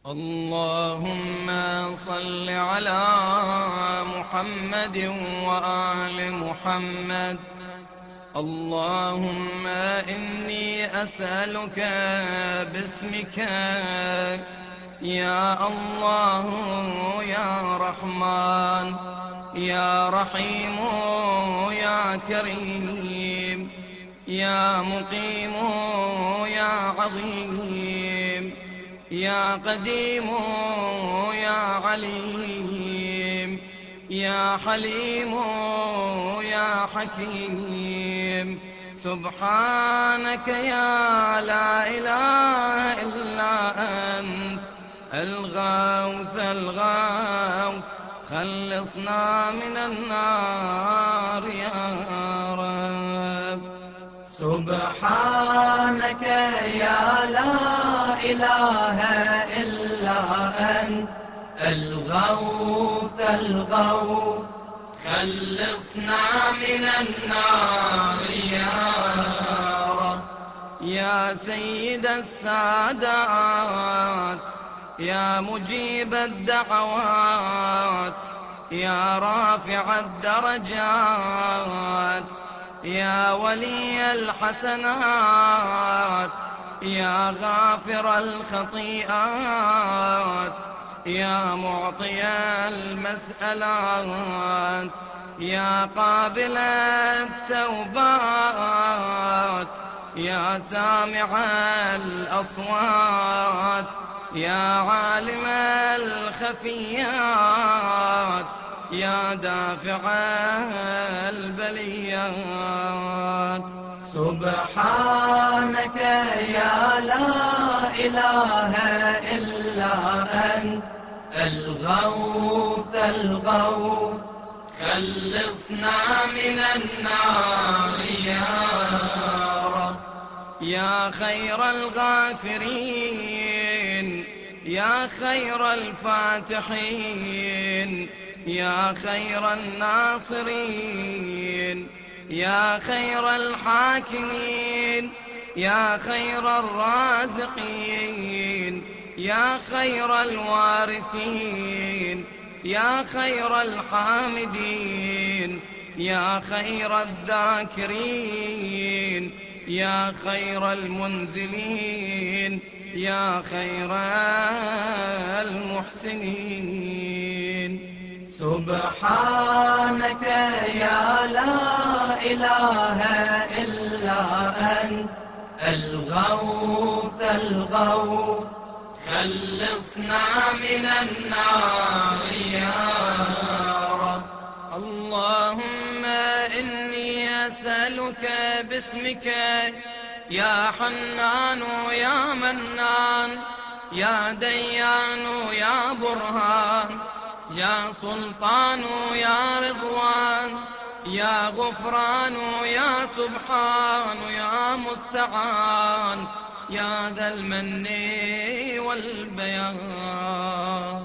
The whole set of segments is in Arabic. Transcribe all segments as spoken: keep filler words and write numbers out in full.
اللهم صل على محمد وآل محمد. اللهم إني أسألك باسمك يا الله يا رحمن يا رحيم يا كريم يا مقيم يا عظيم يا قديم يا عليم يا حليم يا حكيم. سبحانك يا لا إله إلا أنت الغوث الغوث، خلصنا من النار يا رب. سبحانك يا لا إله إلا أنت الغوث الغوث، خلصنا من النار يا رب. يا سيد السادات يا مجيب الدعوات يا رافع الدرجات يا ولي الحسنات يا غافر الخطيئات يا معطي المسألات يا قابل التوبات يا سامع الأصوات يا عالم الخفيات يا دافع البليات. سبحانك يا لا إله إلا أنت الغوث الغوث، خلصنا من النار يا رب. يا خير الغافرين يا خير الفاتحين يا خير الناصرين يا خير الحاكمين يا خير الرازقين يا خير الوارثين يا خير الحامدين يا خير الذاكرين يا خير المنزلين يا خير المحسنين. سبحانك يا لا إله إلا أنت الغوث الغوث، خلصنا من النار يا رب. اللهم إني أسألك باسمك يا حنان يا منان يا ديان يا برهان يا سلطان يا رضوان يا غفران يا سبحان يا مستعان يا ذا المن والبيان.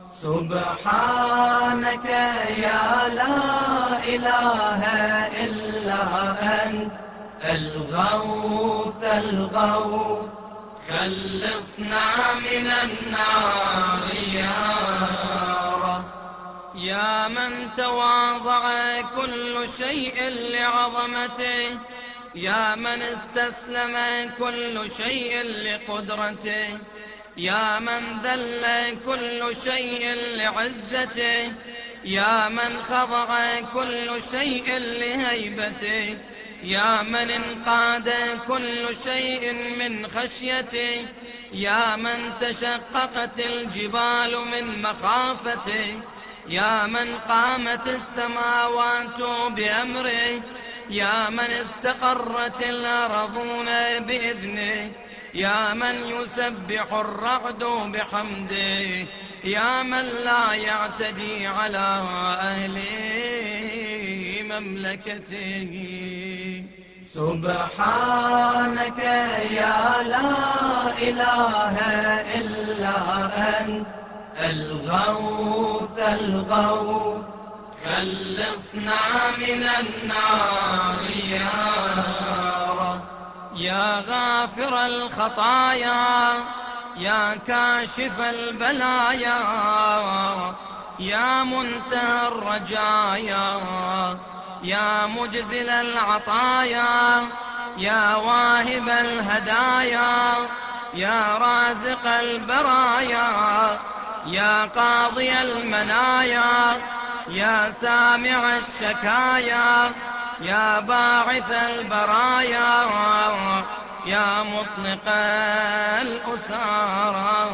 سبحانك يا لا إله إلا أنت الغوث الغوث، خلصنا من النار يا رب. يا من تواضع كل شيء لعظمته يا من استسلم كل شيء لقدرته يا من ذل كل شيء لعزته يا من خضع كل شيء لهيبته يا من انقاد كل شيء من خشيته يا من تشققت الجبال من مخافته يا من قامت السماوات بأمره يا من استقرت الأرضون بإذنه يا من يسبح الرعد بحمده يا من لا يعتدي على أهل مملكته. سبحانك يا لا إله إلا أنت الغوث الغوث، خلصنا من النار يا رب. يا غافر الخطايا يا كاشف البلايا يا منتهى الرجايا يا مجزل العطايا يا واهب الهدايا يا رازق البرايا يا قاضي المنايا يا سامع الشكايا يا باعث البرايا يا مطلق الأسارى.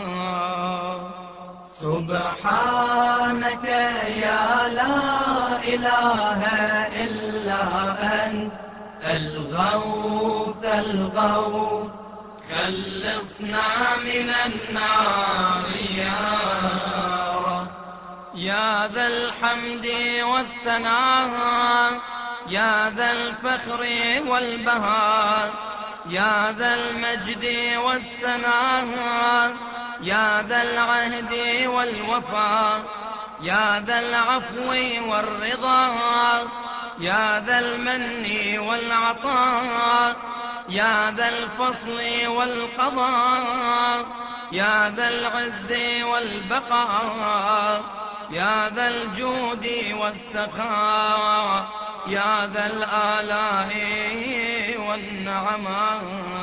سبحانك يا لا إله إلا أنت الغوث الغوث خلصنا من النار يا رب. يا ذا الحمد والثناء يا ذا الفخر والبهاء يا ذا المجد والسناء يا ذا العهد والوفاء يا ذا العفو والرضا يا ذا المن والعطاء يا ذا الفصل والقضاء يا ذا العز والبقاء يا ذا الجود والسخاء يا ذا الآلاء والنعماء.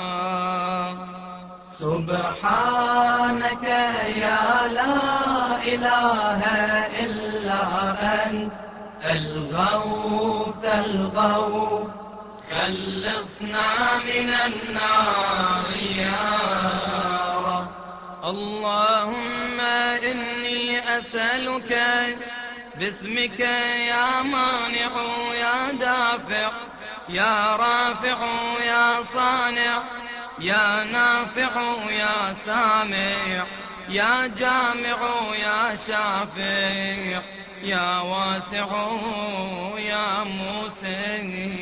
سبحانك يا لا إله إلا أنت الغوث الغوث خلصنا من النار يا رب. اللهم إني أسألك باسمك يا مانع يا دافع يا رافع يا صانع يا نافع يا سامع يا جامع يا شافع يا واسع يا موسع.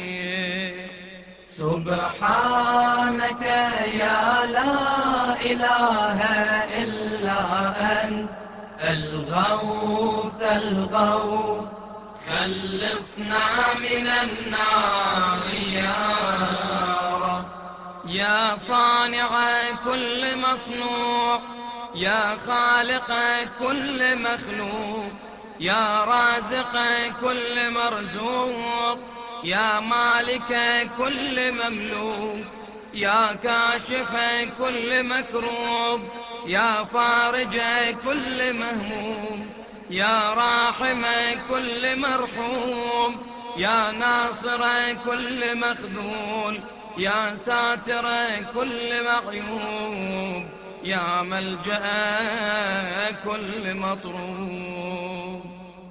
سبحانك يا لا إله إلا أنت الغوث الغوث خلصنا من النار يا رب. يا صانع كل مصنوع يا خالق كل مخلوق يا رازق كل مرزوق يا مالك كل مملوك يا كاشف كل مكروب يا فارج كل مهموم يا راحم كل مرحوم يا ناصر كل مخذول يا ساتر كل معيوب يا ملجأ كل مطروب.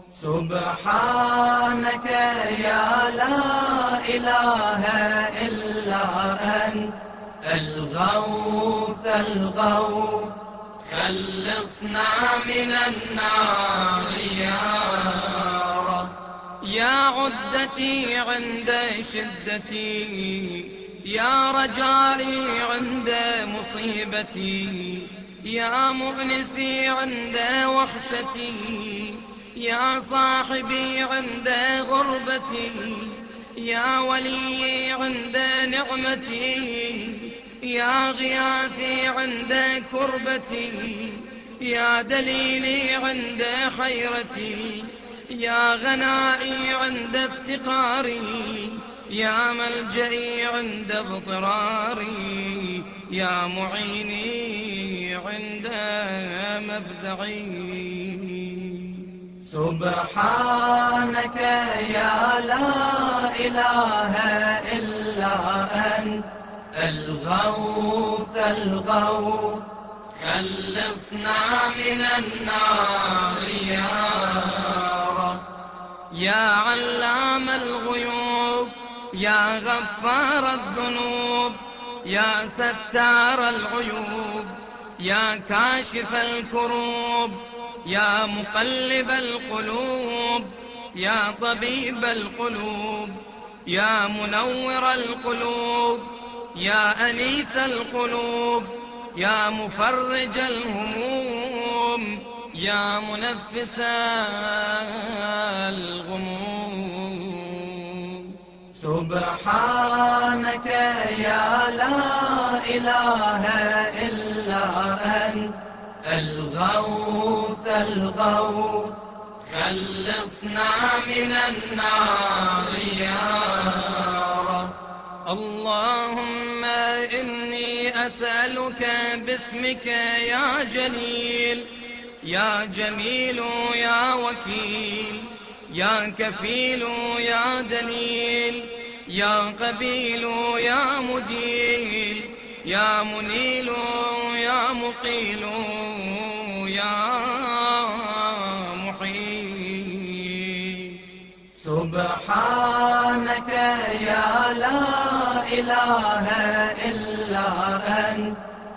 سبحانك يا لا إله إلا أنت الغوث الغوث خلصنا من النار يا رب. يا عدتي عند شدتي يا رجائي عند مصيبتي يا مؤنسي عند وحشتي يا صاحبي عند غربتي يا ولي عند نعمتي يا غياثي عند كربتي يا دليلي عند حيرتي يا غنائي عند افتقاري يا ملجئي عند اضطراري يا معيني عند مفزعي. سبحانك يا لا إله إلا أنت الغوث الغوث خلصنا من النار يا رب. يا علام الغيوب يا غفار الذنوب يا ستار العيوب يا كاشف الكروب يا مقلب القلوب يا طبيب القلوب يا منور القلوب يا أنيس القلوب يا مفرج الهموم يا منفس الغموم. سبحانك يا لا إله إلا إلا أنت الغوث الغوث خلصنا من النار يا رب. اللهم إني أسألك باسمك يا جليل يا جميل يا وكيل يا كفيل يا دليل يا قبيل يا مديل يا منيل يا مقيل يا محيي. سبحانك يا لا إله إلا أنت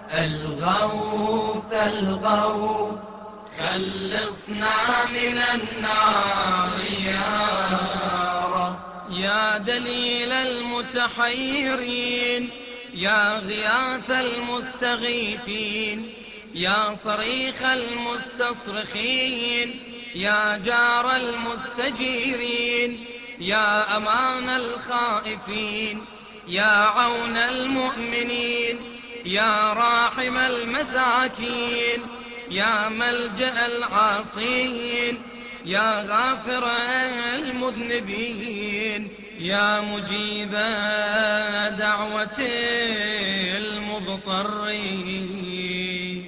الغوث الغوث خلصنا من النار يا رب. يا دليل المتحيرين يا غياث المستغيثين يا صريخ المستصرخين يا جار المستجيرين يا أمان الخائفين يا عون المؤمنين يا راحم المساكين يا ملجأ العاصين يا غافر المذنبين يا مجيب دعوة المضطرين.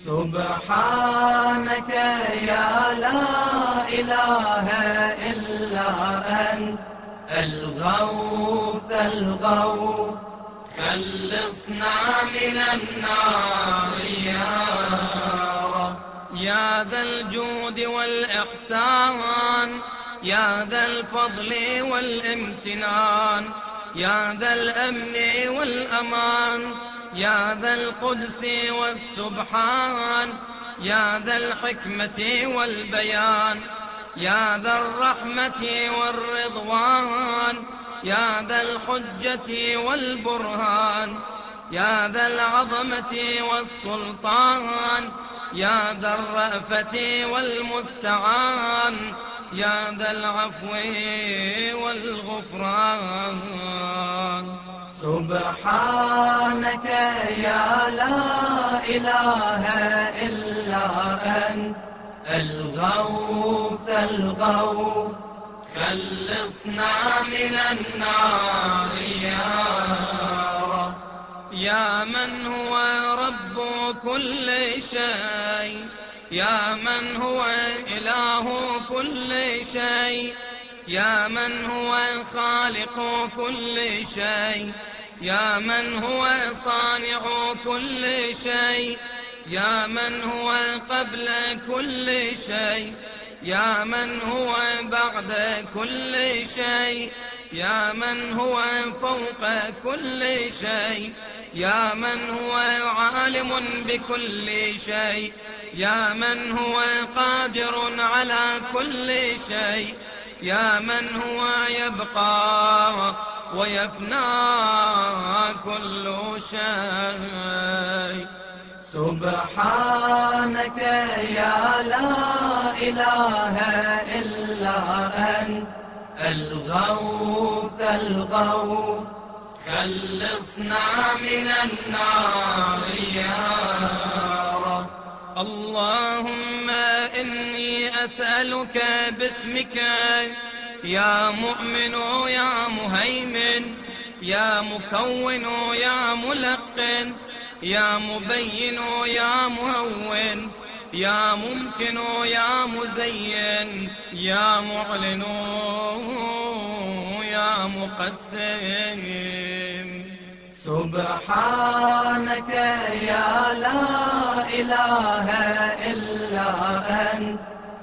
سبحانك يا لا إله إلا أنت الغوث الغوث خلصنا من النار يا رب. يا ذا الجود والإحسان يا ذا الفضل والامتنان يا ذا الأمن والأمان يا ذا القدس والسبحان يا ذا الحكمة والبيان يا ذا الرحمة والرضوان يا ذا الحجة والبرهان يا ذا العظمة والسلطان يا ذا الرأفة والمستعان يا ذا العفو والغفران. سبحانك يا لا إله إلا أنت الغوث الغوث خلصنا من النار يا رب. يا من هو رب كل شيء يا من هو إله كل شيء يا من هو خالق كل شيء يا من هو صانع كل شيء يا من هو قبل كل شيء يا من هو بعد كل شيء يا من هو فوق كل شيء يا من هو عالم بكل شيء يا من هو قادر على كل شيء يا من هو يبقى ويفنى كل شيء. سبحانك يا لا إله إلا أنت الغوث الغوث خلصنا من النار يا رب. اللهم إني أسألك باسمك يا مؤمن يا مهيمن يا مكون يا ملقن يا مبين يا مهون يا ممكن يا مزين يا معلن يا مقسم. سبحانك يا لا إله إلا أنت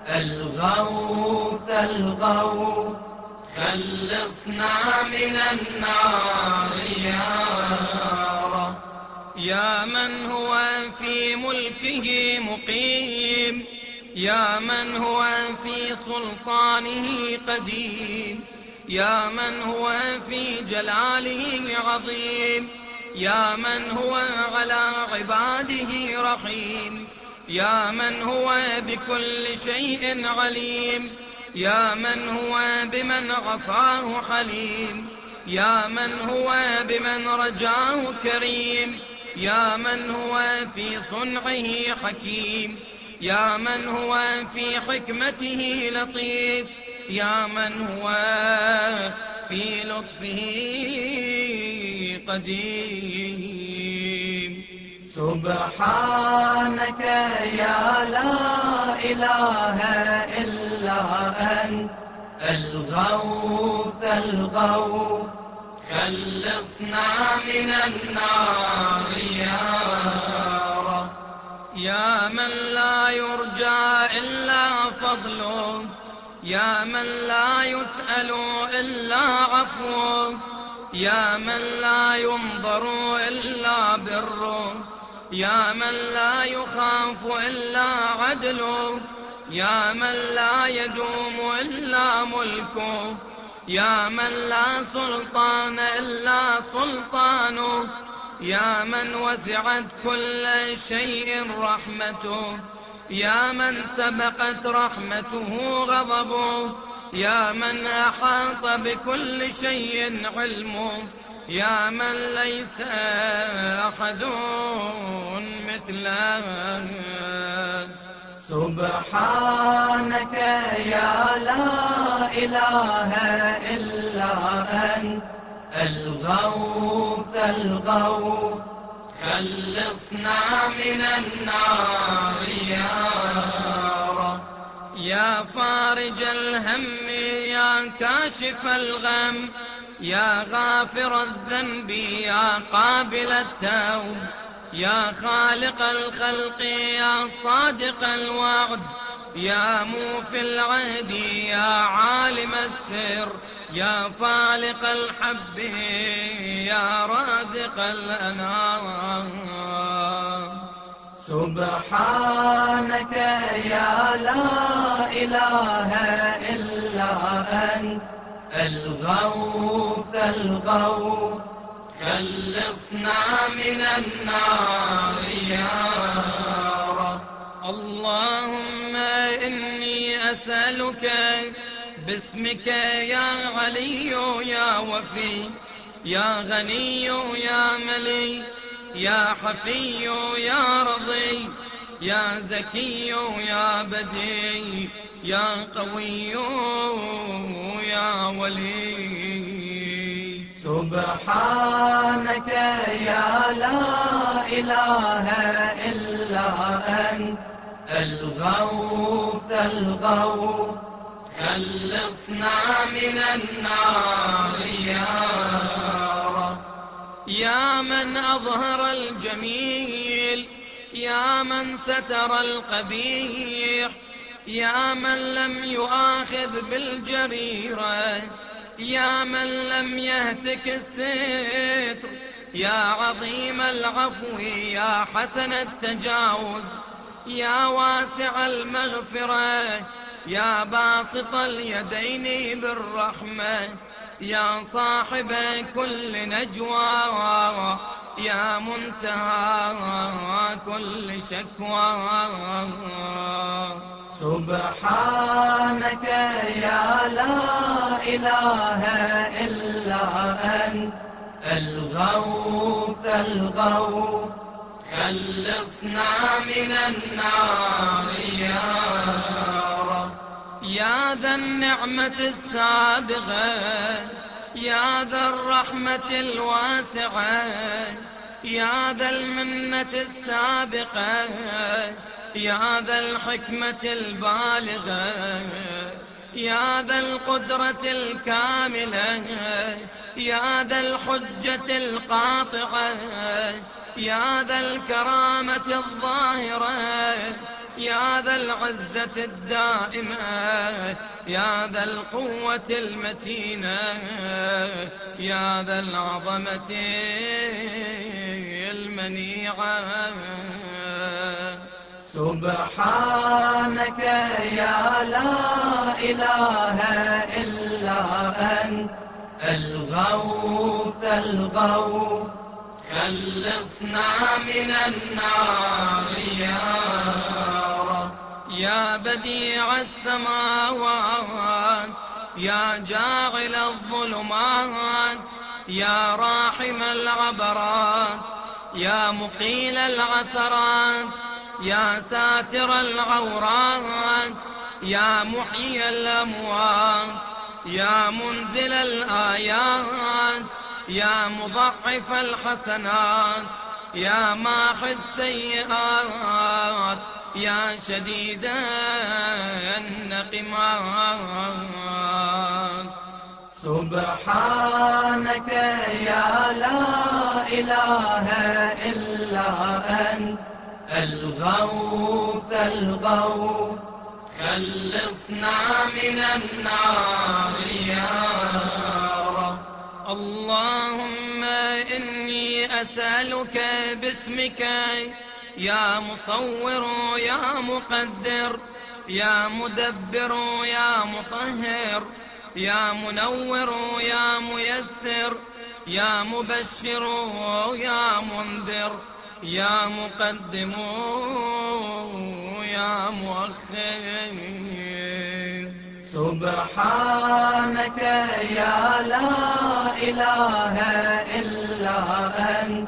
الغوث الغوث خلصنا من النار يا رب. يا من هو في ملكه مقيم يا من هو في سلطانه قديم يا من هو في جلاله عظيم يا من هو على عباده رحيم يا من هو بكل شيء عليم يا من هو بمن عصاه حليم يا من هو بمن رجاه كريم يا من هو في صنعه حكيم، يا من هو في حكمته لطيف، يا من هو في لطفه قديم. سبحانك يا لا إله إلا أنت الغوث الغوث، خلصنا من النار يا رب. يا من لا يرجى إلا فضله، يا من لا يسأل إلا عفوه، يا من لا ينظر إلا بره، يا من لا يخاف إلا عدله، يا من لا يدوم إلا ملكه، يا من لا سلطان إلا سلطانه، يا من وسعت كل شيء رحمته، يا من سبقت رحمته غضبه، يا من أحاط بكل شيء علمه، يا من ليس أحد مثله. سبحانك يا لا إله إلا أنت الغوث الغوث، خلصنا من النار يا رب. يا فارج الهم، يا كاشف الغم، يا غافر الذنب، يا قابل التوب، يا خالق الخلق، يا صادق الوعد، يا موفي العهد، يا عالم السر، يا فالق الحب، يا رازق الأنام. سبحانك يا لا إله إلا أنت الغوث الغوث، خلصنا من النار يا رب. اللهم إني أسألك باسمك يا علي يا وفي، يا غني يا ملي، يا حفي يا رضي، يا زكي يا بدي، يا قوي يا ولي. سبحانك يا لا إله إلا أنت الغوث الغوث، خلصنا من النار يا رب. يا من أظهر الجميل، يا من ستر القبيح، يا من لم يؤاخذ بالجريرة، يا من لم يهتك الستر، يا عظيم العفو، يا حسن التجاوز، يا واسع المغفرة، يا باسط اليدين بالرحمة، يا صاحب كل نجوى، يا منتهى كل شكوى. سبحانك يا لا إله إلا أنت الغوث الغوث، خلصنا من النار يا رب. يا ذا النعمة السابغة، يا ذا الرحمة الواسعة، يا ذا المنة السابقة، يا ذا الحكمة البالغة، يا ذا القدرة الكاملة، يا ذا الحجة القاطعة، يا ذا الكرامة الظاهرة، يا ذا العزة الدائمة، يا ذا القوة المتينة، يا ذا العظمة المنيعة. سبحانك يا لا إله إلا أنت الغوث الغوث، خلصنا من النار يا رب. يا بديع السماوات، يا جاعل الظلمات، يا راحم العبرات، يا مقيل العثرات، يا ساتر العورات، يا محيي الأموات، يا منزل الآيات، يا مضعف الحسنات، يا ماحي السيئات، يا شديد النقمات. سبحانك يا لا إله إلا أنت الغوث الغوث، خلصنا من النار يا رب. اللهم إني أسألك باسمك يا مصور يا مقدر، يا مدبر يا مطهر، يا منور يا ميسر، يا مبشر يا منذر، يا مقدم يا مؤخر. سبحانك يا لا إله إلا أنت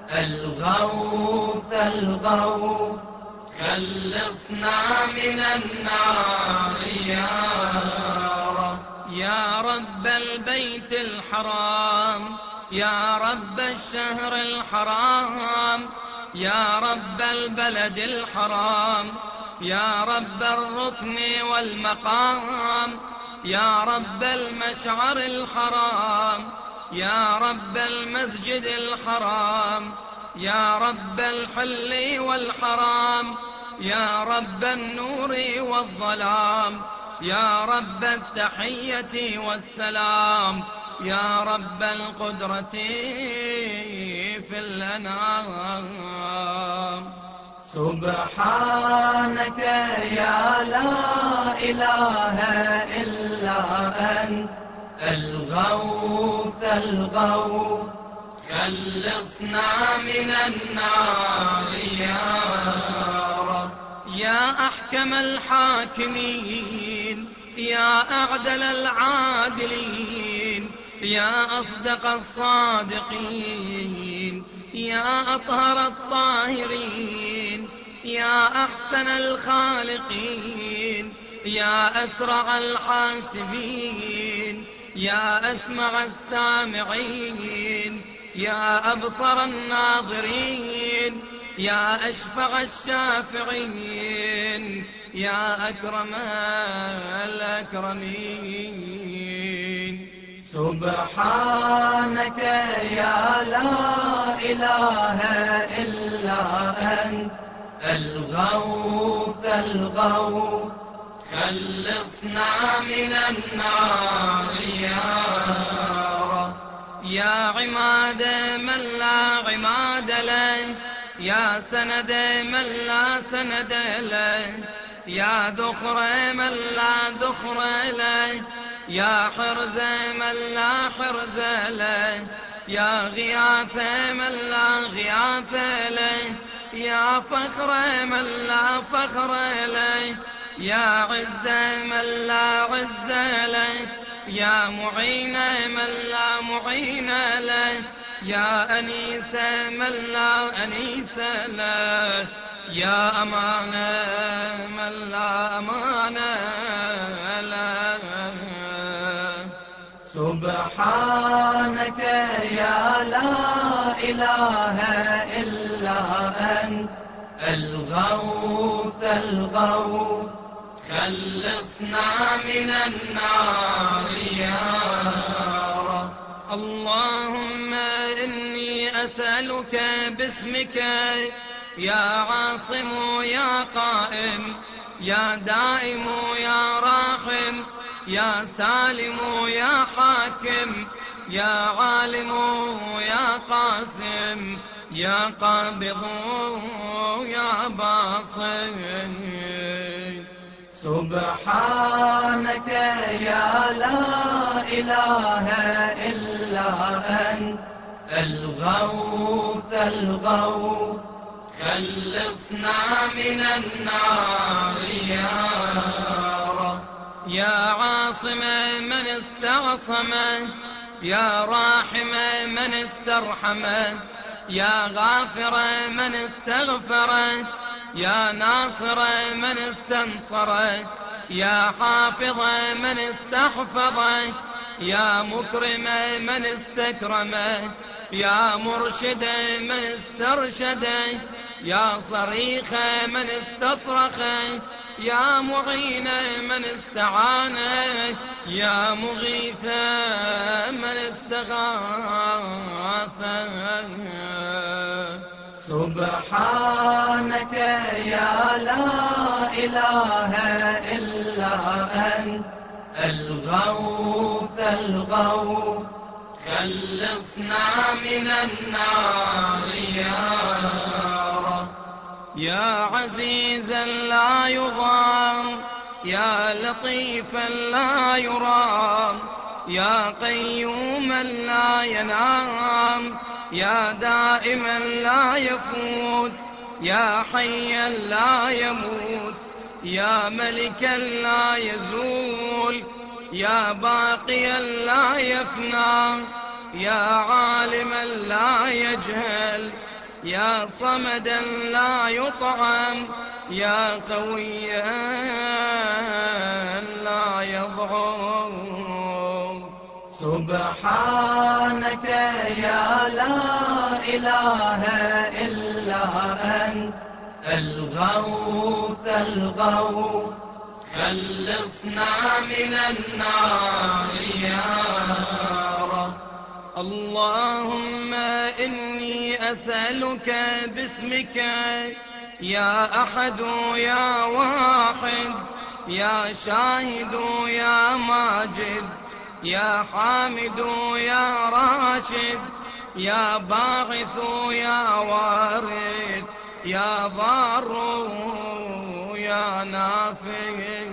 الغوث الغوث، خلصنا من النار يا رب. يا رب البيت الحرام، يا رب الشهر الحرام، يا رب البلد الحرام، يا رب الركن والمقام، يا رب المشعر الحرام، يا رب المسجد الحرام، يا رب الحل والحرام، يا رب النور والظلام، يا رب التحية والسلام، يا رب القدرة في الأنام. سبحانك يا لا إله إلا أنت الغوث الغوث، خلصنا من النار يا رب. يا أحكم الحاكمين، يا أعدل العادلين، يا أصدق الصادقين، يا أطهر الطاهرين، يا أحسن الخالقين، يا أسرع الحاسبين، يا أسمع السامعين، يا أبصر الناظرين، يا أشفع الشافعين، يا أكرم الأكرمين. سبحانك يا لا إله إلا أنت الغوث الغوث، خلصنا من النار يا رب. يا عماد من لا عماد له، يا سند من لا سند له، يا ذخر من لا ذخر له، يا حرز من لا حرز له، يا غياث من لا غياث له، يا فخر من لا فخر له، يا عز من لا عز له، يا معين من لا معين له، يا أنيس من لا أنيس له، يا أمان من لا أمان له. سبحانك يا لا إله إلا أنت الغوث الغوث، خلصنا من النار يا رب. اللهم إني أسألك باسمك يا عاصم يا قائم، يا دائم يا راحم، يا سالم يا حاكم، يا عالم يا قاسم، يا قابض يا باصم. سبحانك يا لا إله إلا أنت الغوث الغوث، خلصنا من النار يا رب. يا عاصم من استعصم، يا راحم من استرحم، يا غافر من استغفره، يا ناصر من استنصره، يا حافظ من استحفظه، يا مكرم من استكرمه، يا مرشد من استرشده، يا صريخ من استصرخه، يا معين من استعانه، يا مغيث من استغاثه. سبحانك يا لا إله إلا أنت الغوث الغوث، خلصنا من النار يا رب. يا عزيزا لا يضام، يا لطيفا لا يرام، يا قيوما لا ينام، يا دائما لا يفوت، يا حيا لا يموت، يا ملكا لا يزول، يا باقيا لا يفنى، يا عالما لا يجهل، يا صمدا لا يطعم، يا قويا لا يضعف. سبحانك يا لا إله إلا أنت الغوث الغوث، خلصنا من النار يا رب. اللهم إني أسألك باسمك يا أحد يا واحد، يا شاهد يا ماجد، يا حامد يا راشد، يا باعث يا وارث، يا ضار يا نافع.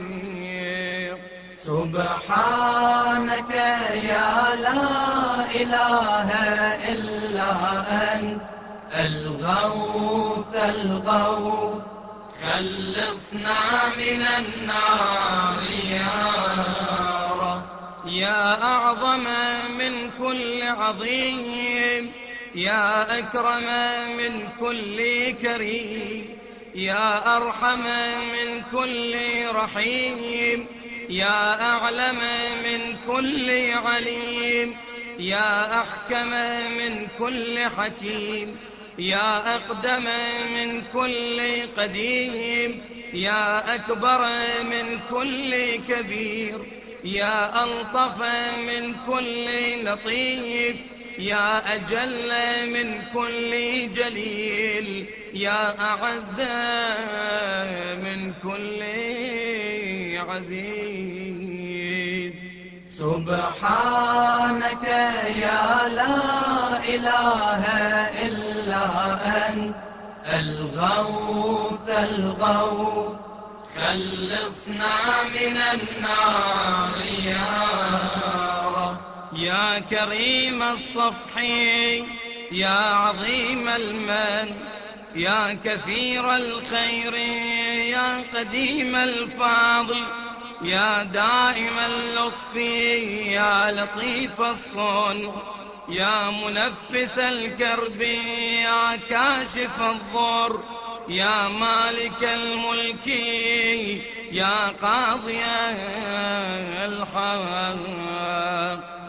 سبحانك يا لا إله إلا أنت الغوث الغوث، خلصنا من النار يا رب. يا أعظم من كل عظيم، يا أكرم من كل كريم، يا أرحم من كل رحيم، يا أعلم من كل عليم، يا أحكم من كل حكيم، يا أقدم من كل قديم، يا أكبر من كل كبير، يا ألطف من كل لطيف، يا أجل من كل جليل، يا أعز من كل عزيز. سبحانك يا لا إله إلا أنت الغوث الغوث، خلصنا من النار يا رب. يا كريم الصفح، يا عظيم المن، يا كثير الخير، يا قديم الفضل، يا دائم اللطف، يا لطيف الصنع، يا منفس الكرب، يا كاشف الضر، يا مالك الملك، يا قاضي الحق.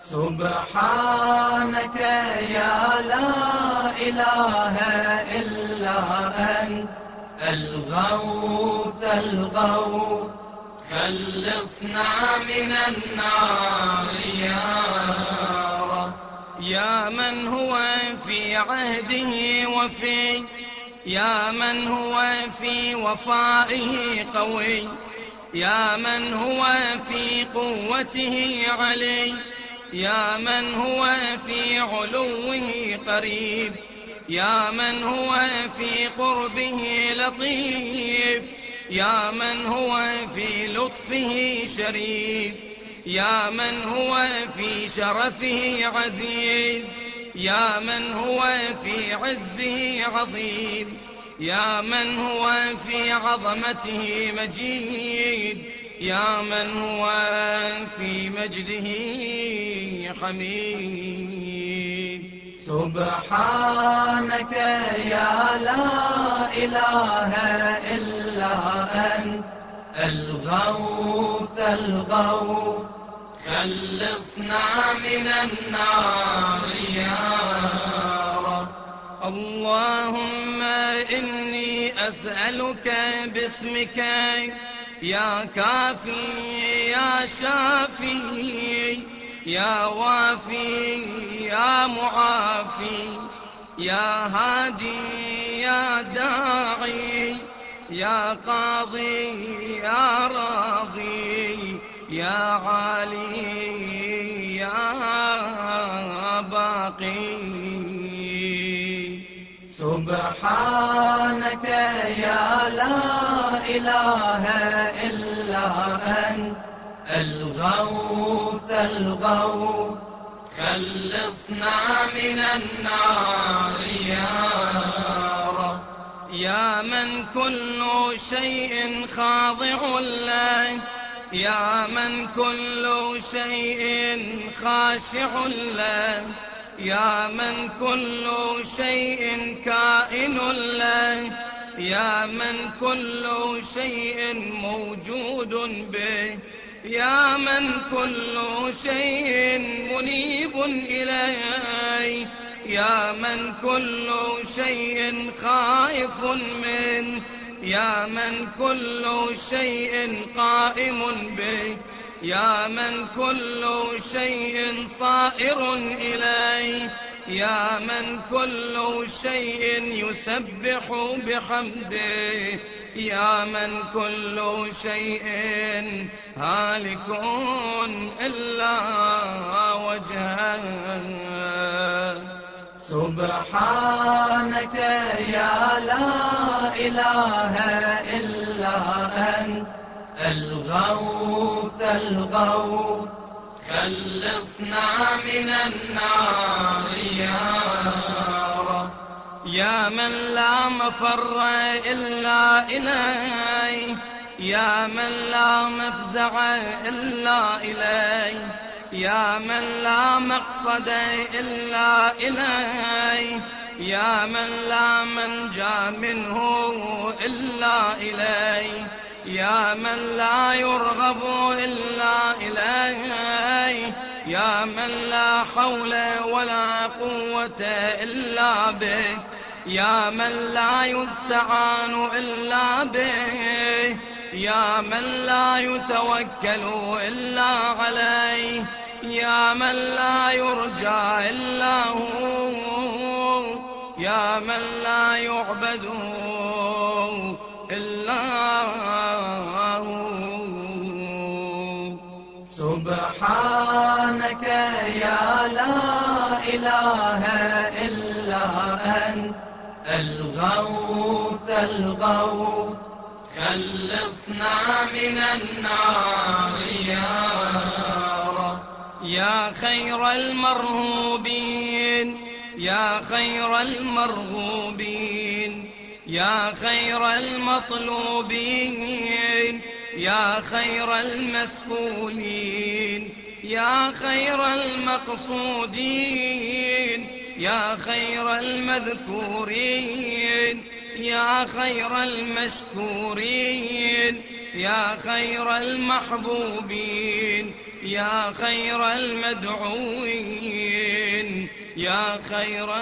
سبحانك يا لا إله إلا أنت الغوث الغوث، خلصنا من النار يا رب. يا من هو في عهده وفي، يا من هو في وفائه قوي، يا من هو في قوته علي، يا من هو في علوه قريب، يا من هو في قربه لطيف، يا من هو في لطفه شريف، يا من هو في شرفه عزيز، يا من هو في عزه عظيم، يا من هو في عظمته مجيد، يا من هو في مجده حميد. سبحانك يا لا إله إلا أنت الغوث الغوث خلصنا من النار يا رب. اللهم إني أسألك باسمك يا كافي يا شافي يا وافي يا معافي يا هادي يا داعي يا قاضي يا راضي يا عالي يا باقي. سبحانك يا لا إله إلا أنت الغوث الغوث خلصنا من النار يا رب. يا من كل شيء خاضع له يا من كل شيء خاشع له يا من كل شيء كائن له يا من كل شيء موجود به يا من كل شيء منيب إليه يا من كل شيء خائف منه يا من كل شيء قائم به يا من كل شيء صائر إليه يا من كل شيء يسبح بحمده يا من كل شيء هالك إلا وجهه. سبحانك يا لا إله إلا أنت الغوث الغوث خلصنا من النار يا رب. يا من لا مفر إلا إليه يا من لا مفزع إلا إليه يا من لا مقصد إلا إليه يا من لا منجى منه إلا إليه يا من لا يرغب إلا إليه يا من لا حول ولا قوة إلا به يا من لا يستعان إلا به يا من لا يتوكل إلا عليه يا من لا يرجى إلا هو يا من لا يعبد إلا هو. سبحانك يا لا إله إلا أنت الغوث الغوث خلصنا من النار يا رب. يا خير المرهوبين يا خير المرغوبين يا خير المطلوبين يا خير المسؤولين يا خير المقصودين يا خير المذكورين يا خير المشكورين يا خير المحبوبين يا خير المدعوين يا خير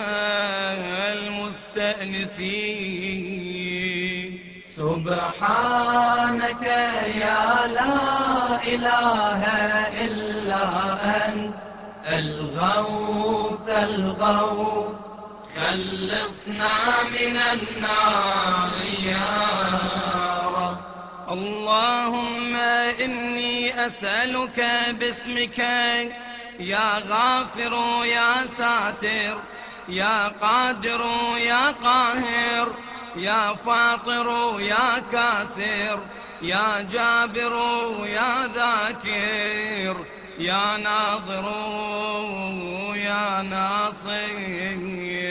المستأنسين. سبحانك يا لا إله إلا أنت الغوث الغوث خلصنا من النار يا رب. اللهم إني أسألك باسمك يا غافر يا ساتر يا قادر يا قاهر يا فاطر يا كاسر يا جابر يا ذاكر يا ناظر يا ناصر.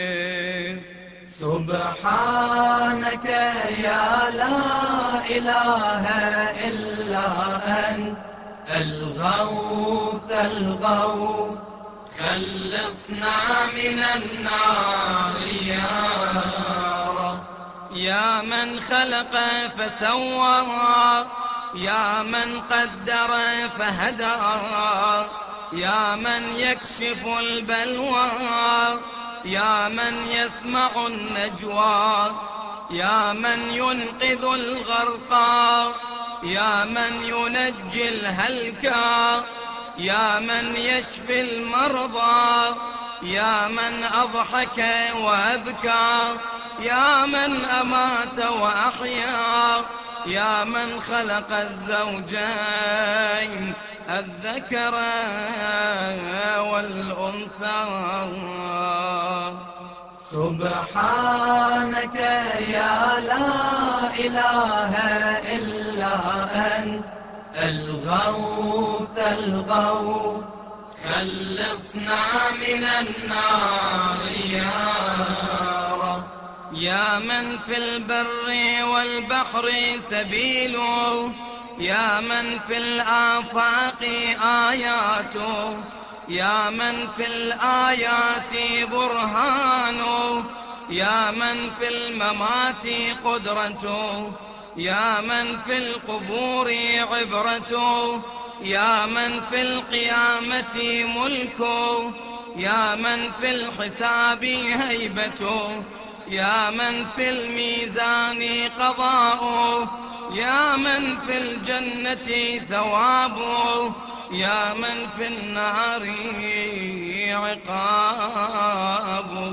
سبحانك يا لا إله إلا أنت الغوث الغوث خلصنا من النار يا رب. يا من خلق فسوى، يا من قدر فهدى، يا من يكشف البلوى، يا من يسمع النجوى، يا من ينقذ الغرقى، يا من ينجي الهلكى، يا من يشفي المرضى، يا من أضحك وأبكى، يا من أمات وأحيا، يا من خلق الزوجين الذكر والأنثى. سبحانك يا لا إله إلا أنت الغوث الغوث. خلصنا من النار يا رب. يا من في البر والبحر سبيله، يا من في الآفاق آياته، يا من في الآيات برهانه، يا من في الممات قدرته، يا من في القبور عبرته، يا من في القيامة ملكه، يا من في الحساب هيبته، يا من في الميزان قضاؤه، يا من في الجنة ثوابه، يا من في النار عقابه.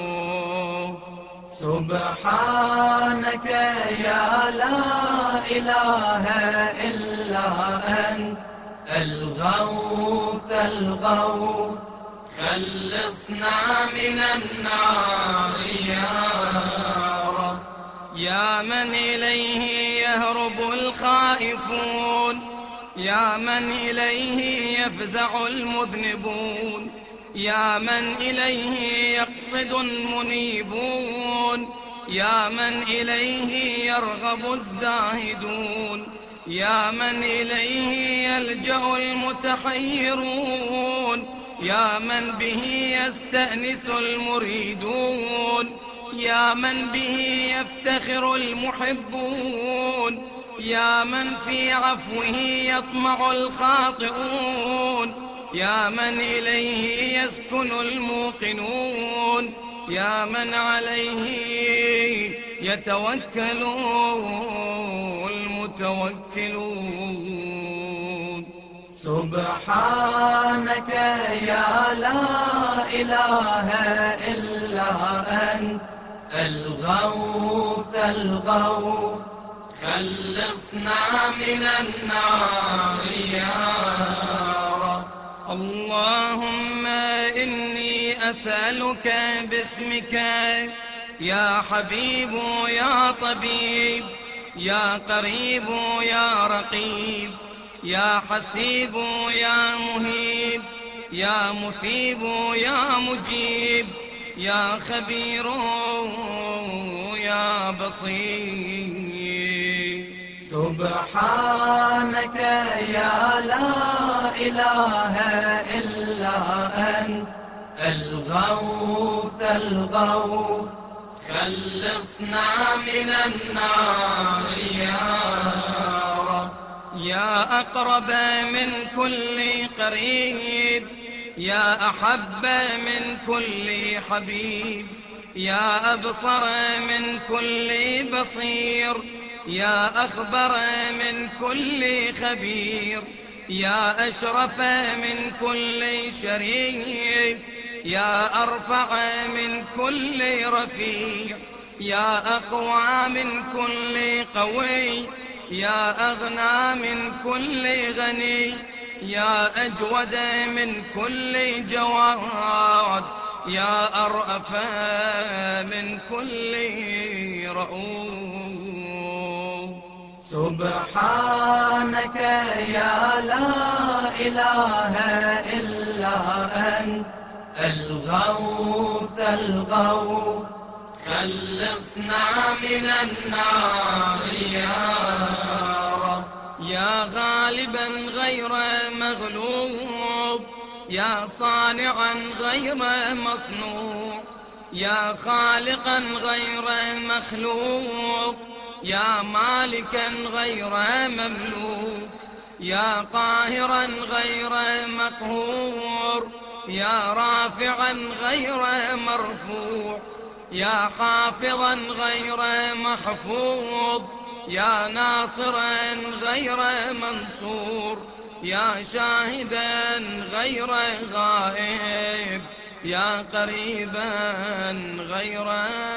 سبحانك يا لا إله إلا أنت الغوث الغوث. خلصنا من النار يا رب. يا من إليه يهرب الخائفون، يا من إليه يفزع المذنبون، يا من إليه يقصد المنيبون، يا من إليه يرغب الزاهدون، يا من إليه يلجأ المتحيرون، يا من به يستأنس المريدون، يا من به يفتخر المحبون، يا من في عفوه يطمع الخاطئون، يا من إليه يسكن الموقنون، يا من عليه يتوكل المتوكلون. سبحانك يا لا إله إلا أنت الغوث الغوث. خلصنا من النار يا رب. اللهم إني أسألك باسمك يا حبيب يا طبيب، يا قريب يا رقيب، يا حسيب يا مهيب، يا مثيب يا مجيب، يا خبير يا بصير. سبحانك يا لا إله إلا أنت الغوث الغوث. خلصنا من النار يا رب. يا أقرب من كل قريب، يا أحب من كل حبيب، يا أبصر من كل بصير، يا أخبر من كل خبير، يا أشرف من كل شريف، يا أرفع من كل رفيع، يا أقوى من كل قوي، يا أغنى من كل غني، يا أجود من كل جواد، يا أرأف من كل رؤوف. سبحانك يا لا إله إلا أنت الغوث الغوث. خلصنا من النار يا رب. يا غالبا غير مغلوب، يا صانعا غير مصنوع، يا خالقا غير مخلوق، يا مالكا غير مملوك، يا قاهرا غير مقهور، يا رافعا غير مرفوع، يا حافظا غير محفوظ، يا ناصرا غير منصور، يا شاهدا غير غائب، يا قريبا غير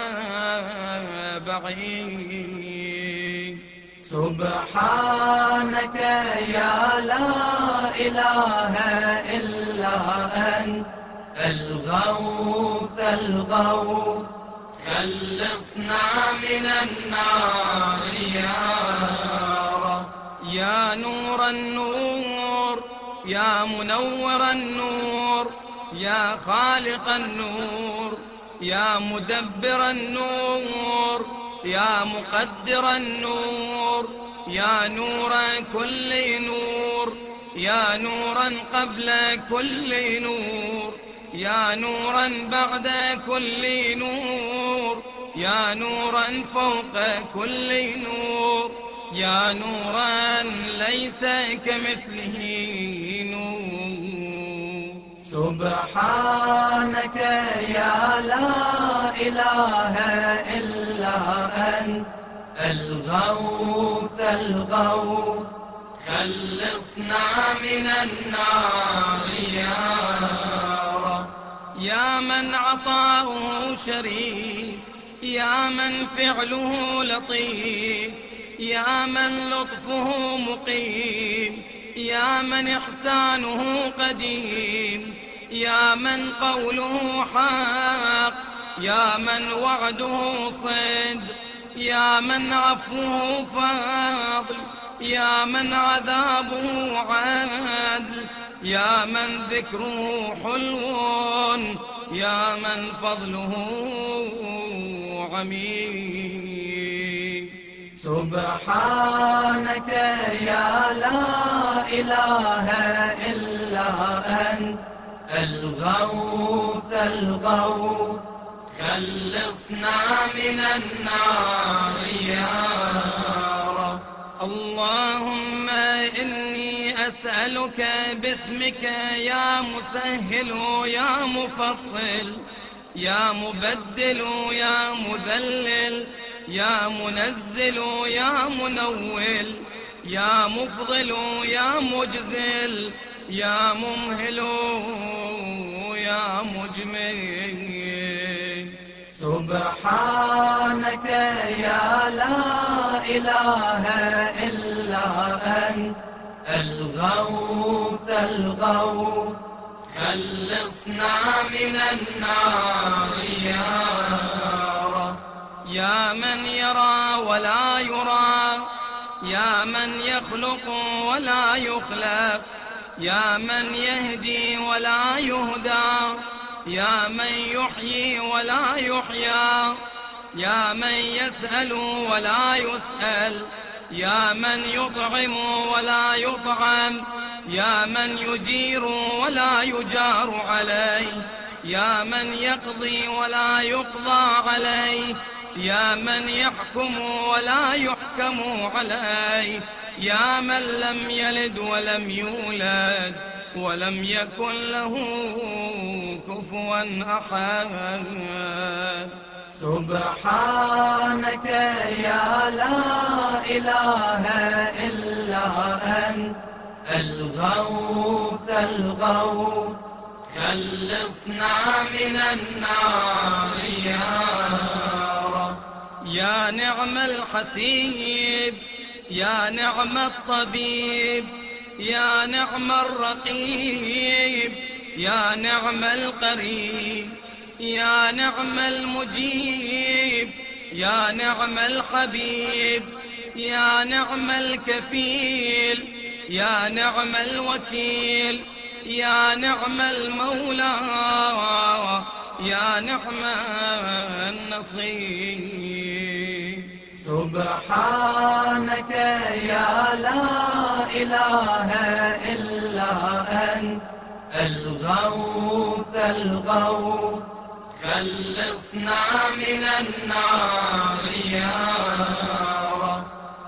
بعيد. سبحانك يا لا إله إلا أنت الغوث الغوث، خلصنا من النار يا رب. يا نور النور، يا منور النور، يا خالق النور، يا مدبر النور، يا مقدر النور، يا نور كل نور، يا نورا قبل كل نور، يا نورا بعد كل نور، يا نورا فوق كل نور، يا نورا ليس كمثله نور. سبحانك يا لا إله إلا أنت الغوث الغوث، خلصنا من النار يا رب. يا من عطاؤه شريف، يا من فعله لطيف، يا من لطفه مقيم، يا من إحسانه قديم، يا من قوله حق، يا من وعده صدق، يا من عفوه فضل، يا من عذابه عدل، يا من ذكره حلو، يا من فضله عميق. سبحانك يا لا إله إلا أنت الغوث الغوث، خلصنا من النار يا رب. اللهم إني أسألك باسمك يا مسهل يا مفصل، يا مبدل يا مذلل، يا منزل يا منول، يا مفضل يا مجزل، يا ممهل يا مجمل. سبحانك يا لا إله إلا أنت الغوث الغوث، خلصنا من النار يا رب. يا من يرى ولا يرى، يا من يخلق ولا يخلق، يا من يهدي ولا يهدى، يا من يحيي ولا يحيى، يا من يسأل ولا يسأل، يا من يطعم ولا يطعم، يا من يجير ولا يجار عليه، يا من يقضي ولا يقضى عليه، يا من يحكم ولا يحكم عليه، يا من لم يلد ولم يولد ولم يكن له كفوا أحد. سبحانك يا لا إله إلا أنت الغوث الغوث، خلصنا من النار يا رب. يا نعم الحسيب، يا نعم الطبيب، يا نعم الرقيب، يا نعم القريب، يا نعم المجيب، يا نعم الحبيب، يا نعم الكفيل، يا نعم الوكيل، يا نعم المولى، يا نعم النصير. سبحانك يا لا إله إلا أنت الغفور الغوث الغوث خلصنا من النار يا رب.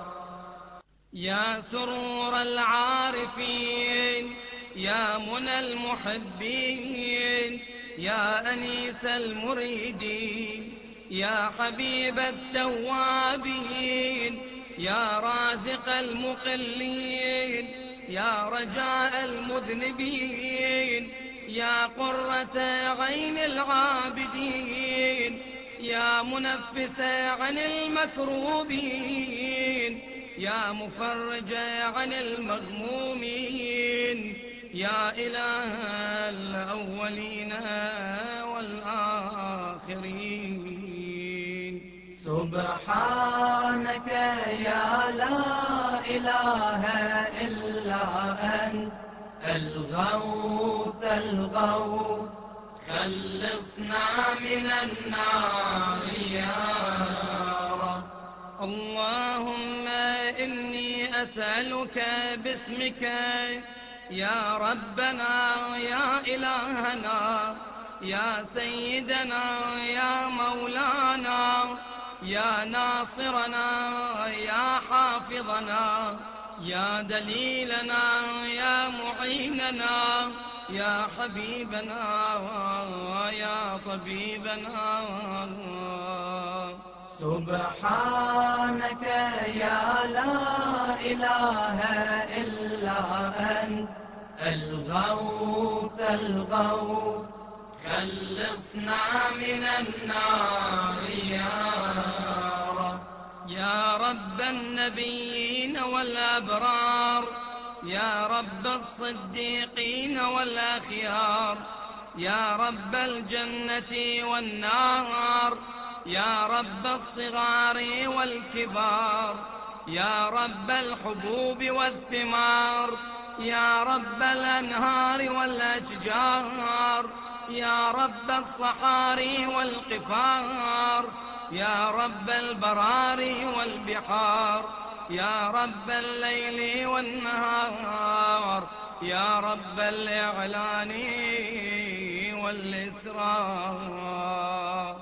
يا سرور العارفين، يا منى المحبين، يا أنيس المريدين، يا حبيب التوابين، يا رازق المقلين، يا رجاء المذنبين، يا قرة عين العابدين، يا منفس عن المكروبين، يا مفرج عن المغمومين، يا إله الأولين والآخرين. سبحانك يا لا إله إلا أنت الغوث الغوث خلصنا من النار يا رب. اللهم إني أسألك باسمك يا ربنا يا إلهنا يا سيدنا يا مولانا يا ناصرنا يا حافظنا يا دليلنا يا معيننا يا حبيبنا يا طبيبنا. سبحانك يا لا إله إلا أنت الغوث الغوث خلصنا من النار يا رب. يا رب النبيين والأبرار، يا رب الصديقين والأخيار، يا رب الجنة والنار، يا رب الصغار والكبار، يا رب الحبوب والثمار، يا رب الأنهار والأشجار، يا رب الصحاري والقفار، يا رب البراري والبحار، يا رب الليل والنهار، يا رب الإعلان والإسرار.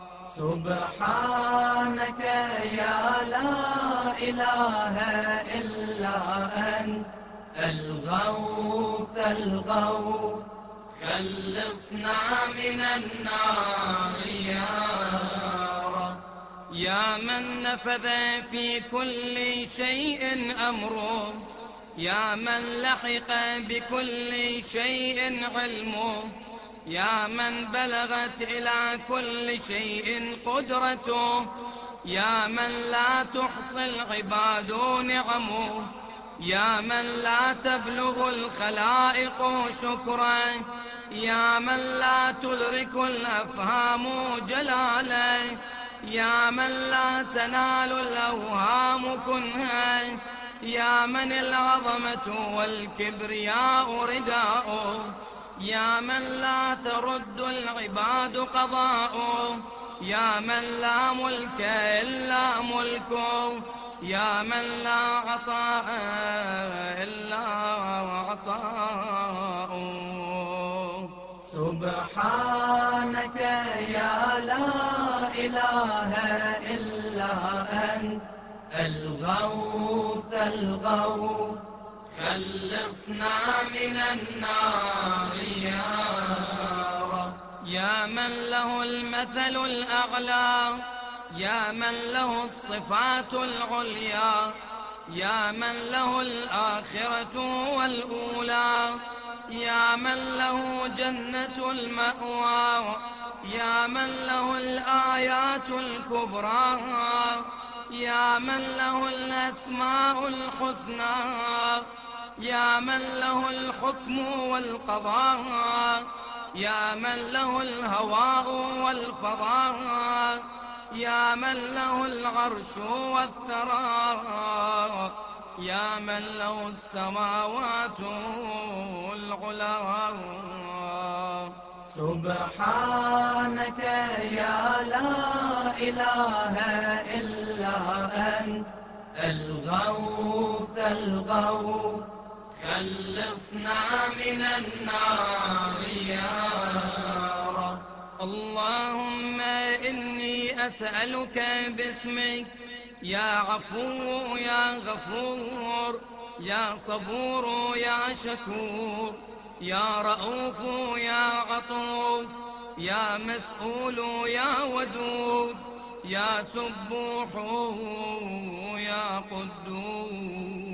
سبحانك يا لا إله إلا أنت الغوث الغوث خلصنا من النار يا رب. يا من نفذ في كل شيء أمره، يا من لحق بكل شيء علمه، يا من بلغت إلى كل شيء قدرته، يا من لا تحصي العباد نعمه، يا من لا تبلغ الخلائق شكره، يا من لا تدرك الأفهام جلاله، يا من لا تنال الأوهام كنها، يا من العظمة والكبرياء رداؤه، يا من لا ترد العباد قضاؤه، يا من لا ملك إلا ملكه، يا من لا عطاء إلا عطاؤه. سبحانك يا لا إله إلا أنت الغوث الغوث خلصنا من النار يا رب. يا من له المثل الأعلى، يا من له الصفات العليا، يا من له الآخرة والأولى، يا من له جنة المأوى، يا من له الآيات الكبرى، يا من له الأسماء الحسنى، يا من له الحكم والقضاء، يا من له الهواء والفضاء، يا من له العرش والثرى، يا من له السماوات العلى. سبحانك يا لا إله إلا أنت الغوث الغوث خلصنا من النار يا رب. اللهم إني أسألك باسمك يا عفو يا غفور يا صبور يا شكور يا رؤوف يا عطوف يا مسؤول يا ودود يا سبوح يا قدوس.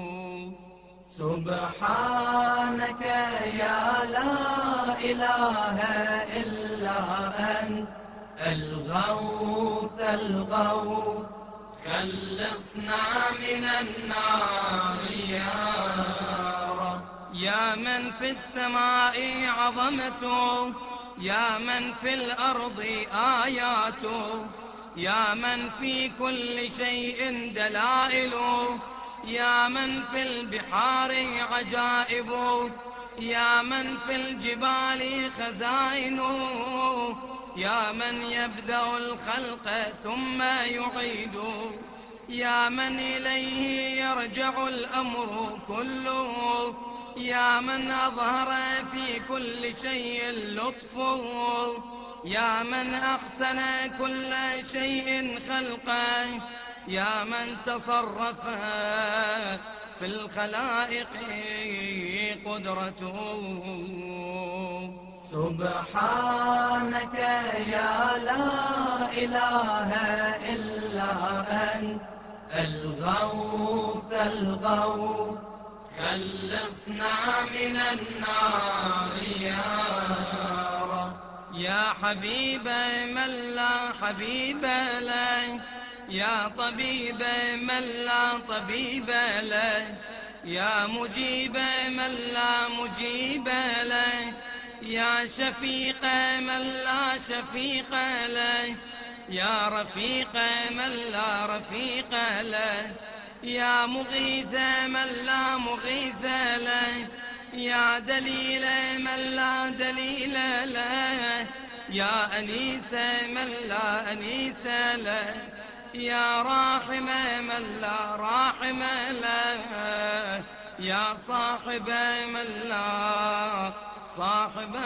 سبحانك يا لا إله إلا أنت الغوث الغوث خلصنا من النار يا رب. يا من في السماء عظمته يا من في الأرض آياته يا من في كل شيء دلائله يا من في البحار عجائبه يا من في الجبال خزائنه يا من يبدأ الخلق ثم يعيده يا من إليه يرجع الأمر كله يا من أظهر في كل شيء لطفه يا من أحسن كل شيء خلقه يا من تصرف في الخلائق قدرته. سبحانك يا لا إله إلا أنت الغوث الغوث خلصنا من النار يا رب. يا حبيب من لا حبيب له يا طبيب من لا طبيب له يا مجيب من لا مجيب له يا شفيق من لا شفيق له يا رفيق من لا رفيق له يا مغيث من لا مغيث له يا دليل من لا دليل له يا أنيس من لا أنيس له يا راحم من لا راحم له يا صاحب من لا صاحب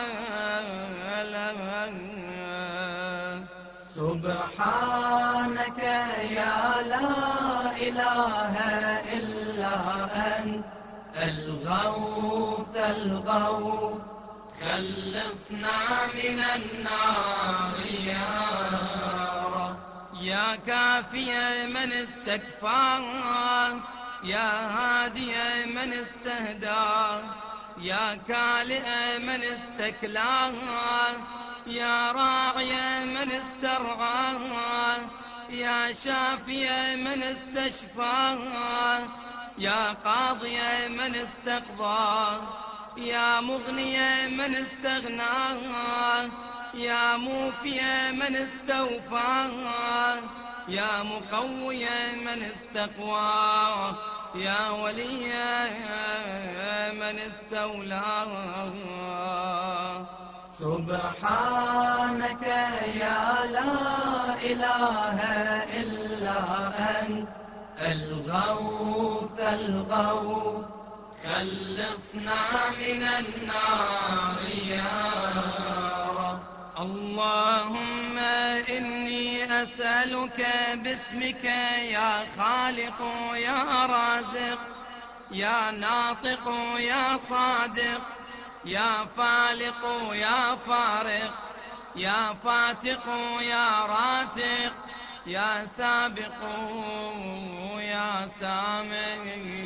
له. سبحانك يا لا إله إلا أنت الغوث الغوث خلصنا من النار يا رب. يا كافي من استكفى يا هادي من استهدى يا كالئ من استكلى يا راعي من استرعى يا شافي من استشفى يا قاضي من استقضى يا مغني من استغنى يا موفي من استوفى يا مقوي من استقوى يا ولي من استولى. سبحانك يا لا إله إلا أنت الغوث الغوث خلصنا من النار يا رب. اللهم إني أسألك باسمك يا خالق يا رازق يا ناطق يا صادق يا فالق يا فارق يا فاتق يا راتق يا سابق يا سامق.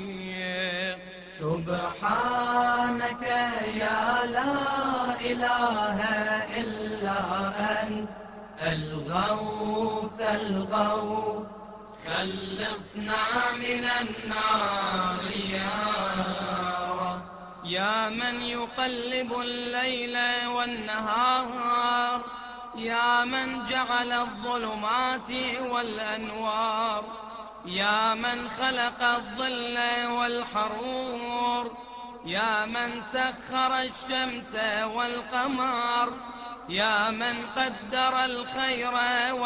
سبحانك يا لا إله إلا أنت الغوث الغوث خلصنا من النار يا رب. يا من يقلب الليل والنهار يا من جعل الظلمات والأنوار يا من خلق الظل والحرور يا من سخر الشمس والقمر يا من قدر الخير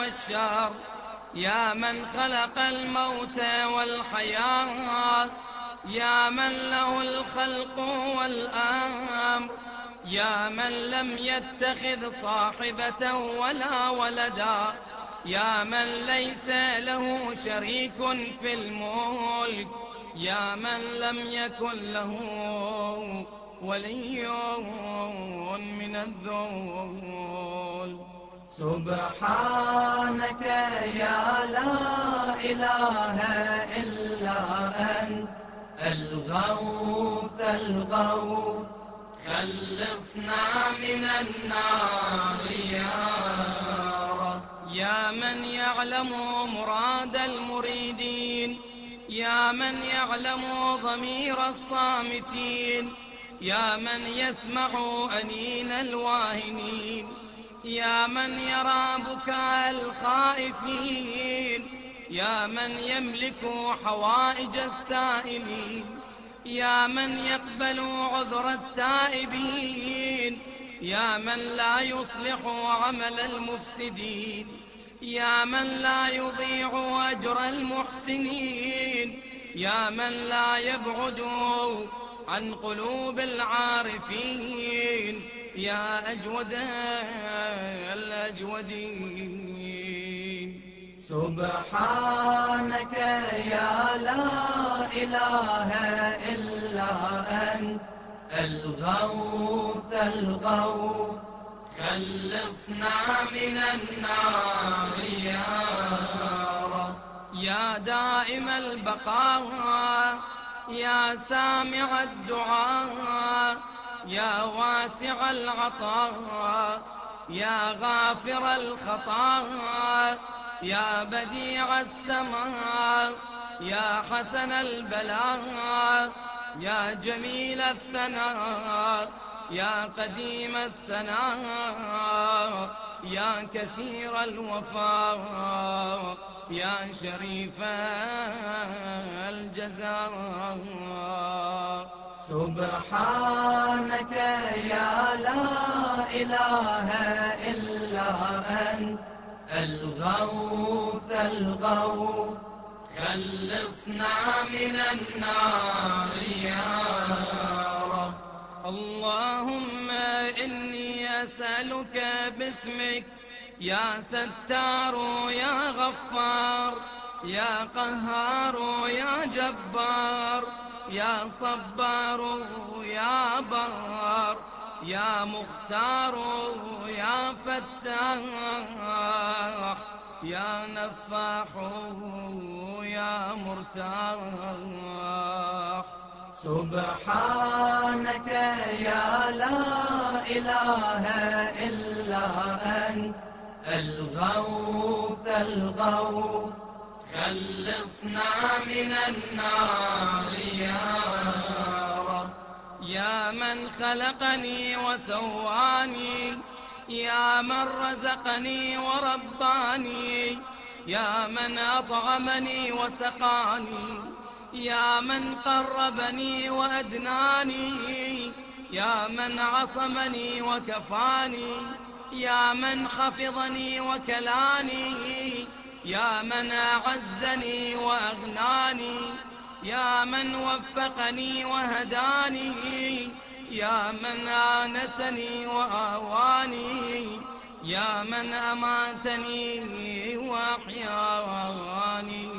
والشر يا من خلق الموت والحياة يا من له الخلق والأمر، يا من لم يتخذ صاحبة ولا ولدا، يا من ليس له شريك في الملك، يا من لم يكن له ولي من الذل. سبحانك يا لا إله إلا أنت الغوث الغوث، خلصنا من النار يا رب. يا من يعلم مراد المريدين، يا من يعلم ضمير الصامتين، يا من يسمع أنين الواهنين، يا من يرى بكاء الخائفين، يا من يملك حوائج السائلين، يا من يقبل عذر التائبين، يا من لا يصلح عمل المفسدين، يا من لا يضيع أجر المحسنين، يا من لا يبعد عن قلوب العارفين، يا أجود الأجودين. سبحانك يا لا إله إلا أنت الغوث الغوث، خلصنا من النار يا رب. يا دائم البقاء، يا سامع الدعاء، يا واسع العطاء، يا غافر الخطايا، يا بديع السماء، يا حسن البلاء، يا جميل الثناء، يا قديم السناء، يا كثير الوفاء، يا شريف الجزاء. سبحانك يا لا إله إلا أنت الغوث الغوث، خلصنا من النار يا رب. اللهم إني أسألك باسمك يا ستار يا غفار، يا قهار يا جبار، يا صبار يا بار، يا مختار يا فتاح، يا نفاح يا مرتاح. سبحانك يا لا إله إلا أنت الغوث الغوث، خلصنا من النار يا رب. يا من خلقني وسواني، يا من رزقني ورباني، يا من أطعمني وسقاني، يا من قربني وأدناني، يا من عصمني وكفاني، يا من حفظني وكلاني، يا من أعزني وأغناني، يا من وفقني وهداني، يا من آنسني وآواني، يا من أماتني وأحياني.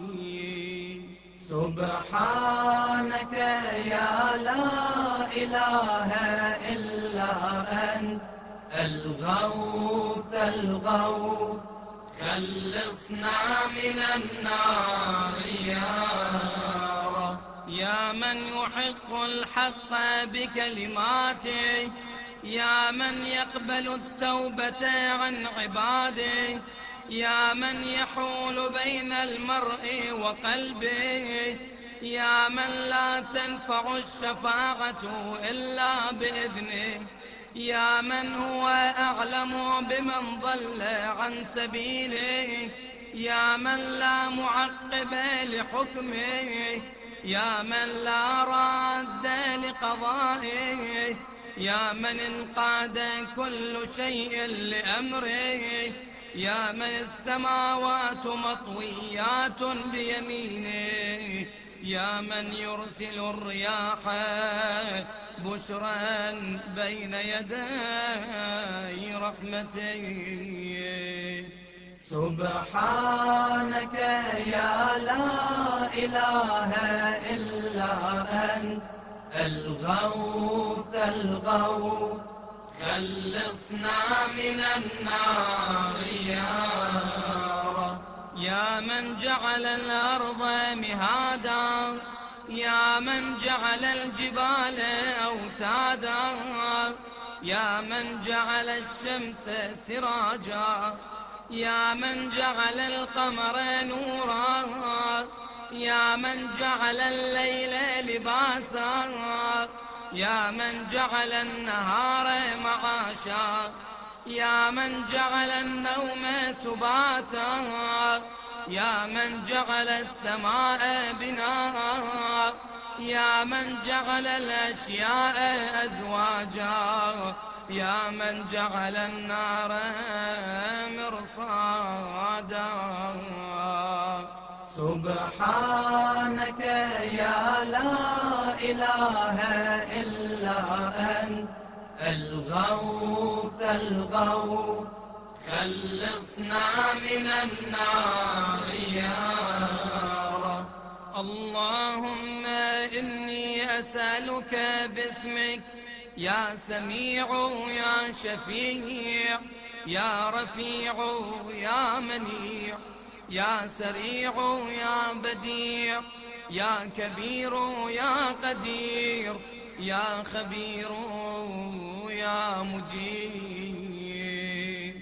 سبحانك يا لا إله إلا أنت الغوث الغوث، خلصنا من النار يا رب. يا من يحق الحق بكلماته، يا من يقبل التوبة عن عباده، يا من يحول بين المرء وقلبه، يا من لا تنفع الشفاعة إلا بإذنه، يا من هو أعلم بمن ضل عن سبيله، يا من لا معقب لحكمه، يا من لا راد لقضائه، يا من انقاد كل شيء لأمره، يا من السماوات مطويات بيمينه، يا من يرسل الرياح بشرا بين يدي رحمته. سبحانك يا لا إله إلا أنت الغوث الغوث خلصنا من النار يا رب. يا من جعل الأرض مهادا، يا من جعل الجبال أوتادا، يا من جعل الشمس سراجا، يا من جعل القمر نورا، يا من جعل الليل لباسا، يا من جعل النهار معاشا، يا من جعل النوم سباتا، يا من جعل السماء بناء، يا من جعل الأشياء أزواجا، يا من جعل النار مرصادا. سبحانك يا لا إله إلا أنت الغوث الغوث خلصنا من النار يا رب. اللهم إني أسألك باسمك يا سميع يا شفيع يا رفيع يا منيع يا سريع يا بديع يا كبير يا قدير يا خبير يا مجيب.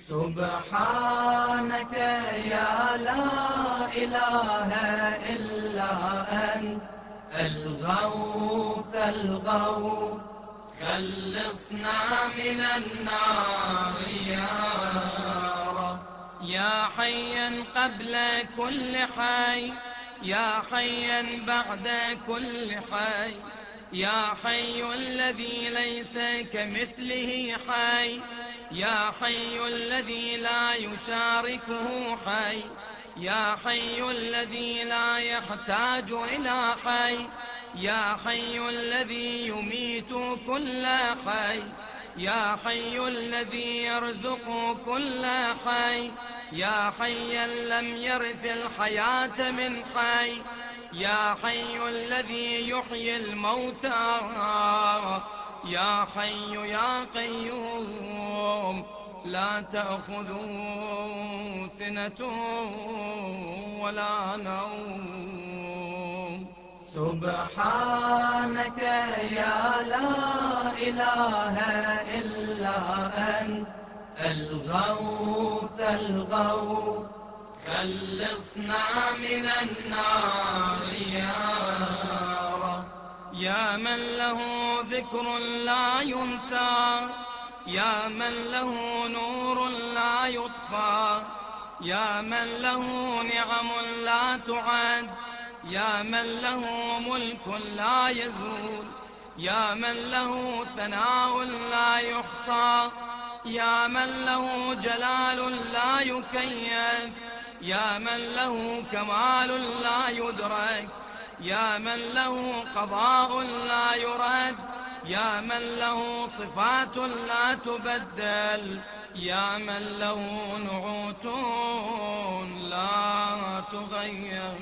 سبحانك يا لا إله إلا أنت الغوث الغوث خلصنا من النار يا رب. يا حيا قبل كل حي، يا حيا بعد كل حي، يا حي الذي ليس كمثله حي، يا حي الذي لا يشاركه حي، يا حي الذي لا يحتاج إلى حي، يا حي الذي يميت كل حي، يا حي الذي يرزق كل حي، يا حيا لم يرث الحياة من حي، يا حي الذي يحيي الموتى، يا حي يا قيوم لا تأخذه سنة ولا نوم. سبحانك يا لا إله إلا أنت الغوث الغوث خلصنا من النار يا رب. يا من له ذكر لا ينسى، يا من له نور لا يطفى، يا من له نعم لا تعد، يا من له ملك لا يزول، يا من له ثناء لا يحصى، يا من له جلال لا يكيف، يا من له كمال لا يدرك، يا من له قضاء لا يرد، يا من له صفات لا تبدل، يا من له نعوت لا تغير.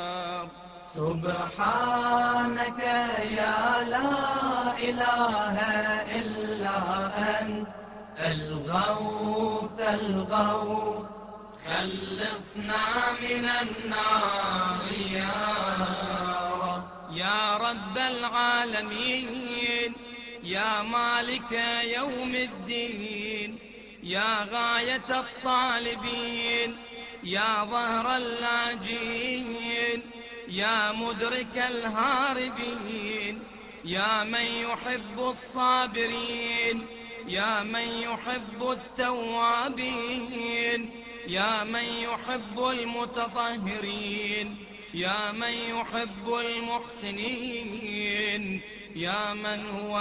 سبحانك يا لا إله إلا أنت الغوث الغوث خلصنا من النار يا رب. يا رب العالمين، يا مالك يوم الدين، يا غاية الطالبين، يا ظهر اللاجين، يا مدرك الهاربين، يا من يحب الصابرين، يا من يحب التوابين، يا من يحب المتطهرين، يا من يحب المحسنين، يا من هو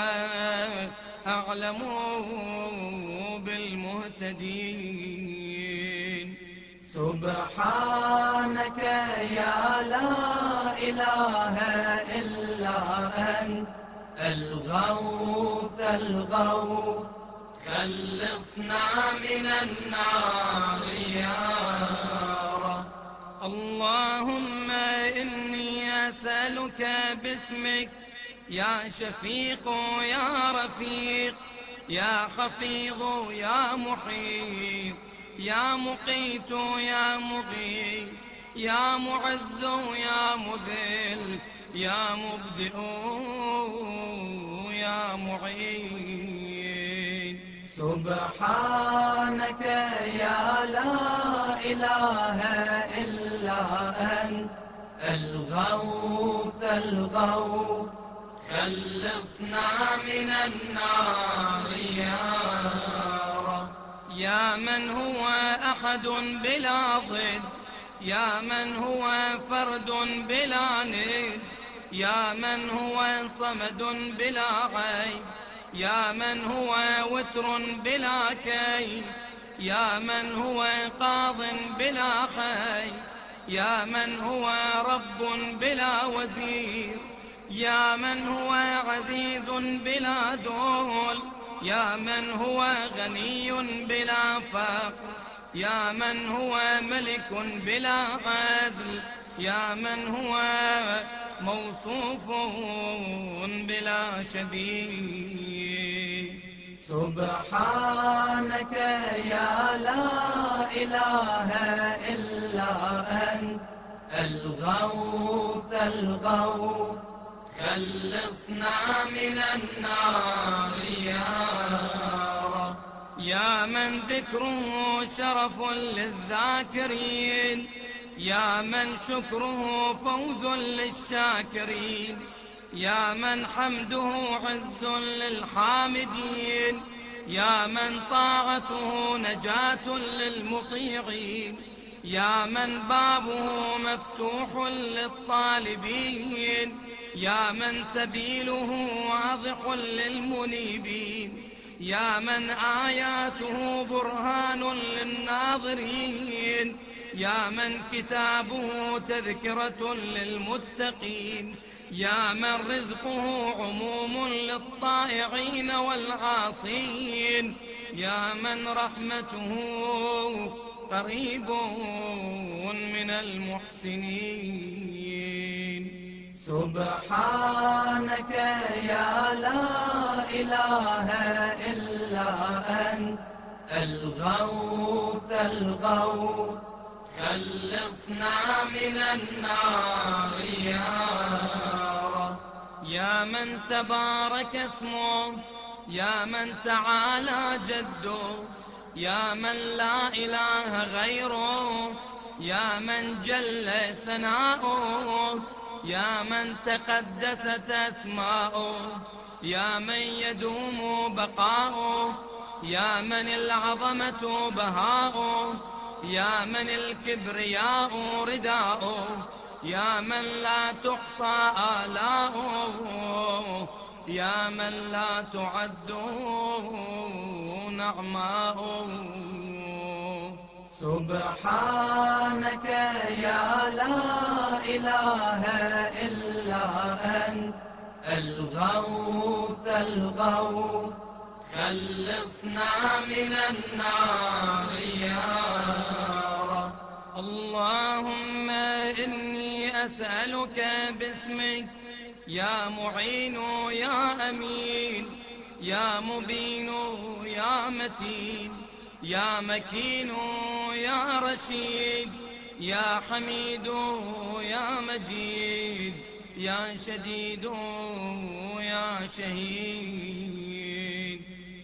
أعلم بالمهتدين. سبحانك يا لا إله إلا أنت الغوث الغوث خلصنا من النار يا رب. اللهم إني أسألك باسمك يا شفيق يا رفيق يا حفيظ يا محيط يا مقيت يا مغيث يا معز يا مذل يا مبدئ يا معين. سبحانك يا لا إله إلا أنت الغوث الغوث خلصنا من النار يا رب. يا من هو أحد بلا ضد يا من هو فرد بلا ند يا من هو صمد بلا عيب يا من هو وتر بلا كيل يا من هو قاض بلا حي يا من هو رب بلا وزير يا من هو عزيز بلا ذل يا من هو غني بلا فقر يا من هو ملك بلا عزل يا من هو موصوف بلا شبيه. سبحانك يا لا إله إلا أنت الغوث الغوث خلصنا من النار يا رب. يا من ذكره شرف للذاكرين يا من شكره فوز للشاكرين يا من حمده عز للحامدين يا من طاعته نجاة للمطيعين يا من بابه مفتوح للطالبين يا من سبيله واضح للمنيبين يا من آياته برهان للناظرين يا من كتابه تذكرة للمتقين يا من رزقه عموم للطائعين والعاصين يا من رحمته قريب من المحسنين. سبحانك يا لا إله إلا أنت الغوث الغوث خلصنا من النار يا رب. يا من تبارك اسمه يا من تعالى جده يا من لا إله غيره يا من جل ثناؤه يا من تقدست أسماؤه يا من يدوم بقاؤه يا من العظمة بهاؤه يا من الكبرياء رداؤه يا من لا تحصى آلاؤه يا من لا تعد نعماؤه. سبحانك يا لا إله إلا أنت الغوث الغوث خلصنا من النار يا رب. اللهم إني أسألك باسمك يا معين يا أمين يا مبين يا متين يا مكين يا رشيد يا حميد يا مجيد يا شديد يا شهيد.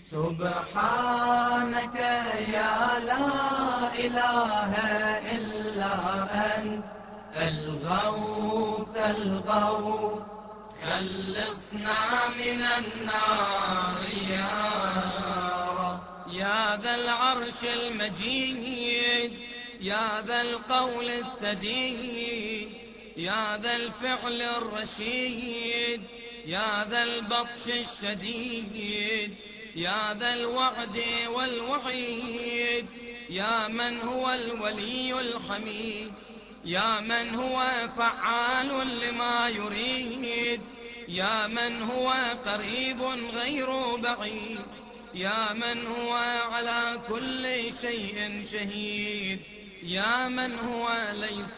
سبحانك يا لا إله إلا أنت الغوث الغوث خلصنا من النار يا رب. يا ذا العرش المجيد يا ذا القول السديد يا ذا الفعل الرشيد يا ذا البطش الشديد يا ذا الوعد والوعيد يا من هو الولي الحميد، يا من هو فعال لما يريد، يا من هو قريب غير بعيد، يا من هو على كل شيء شهيد، يا من هو ليس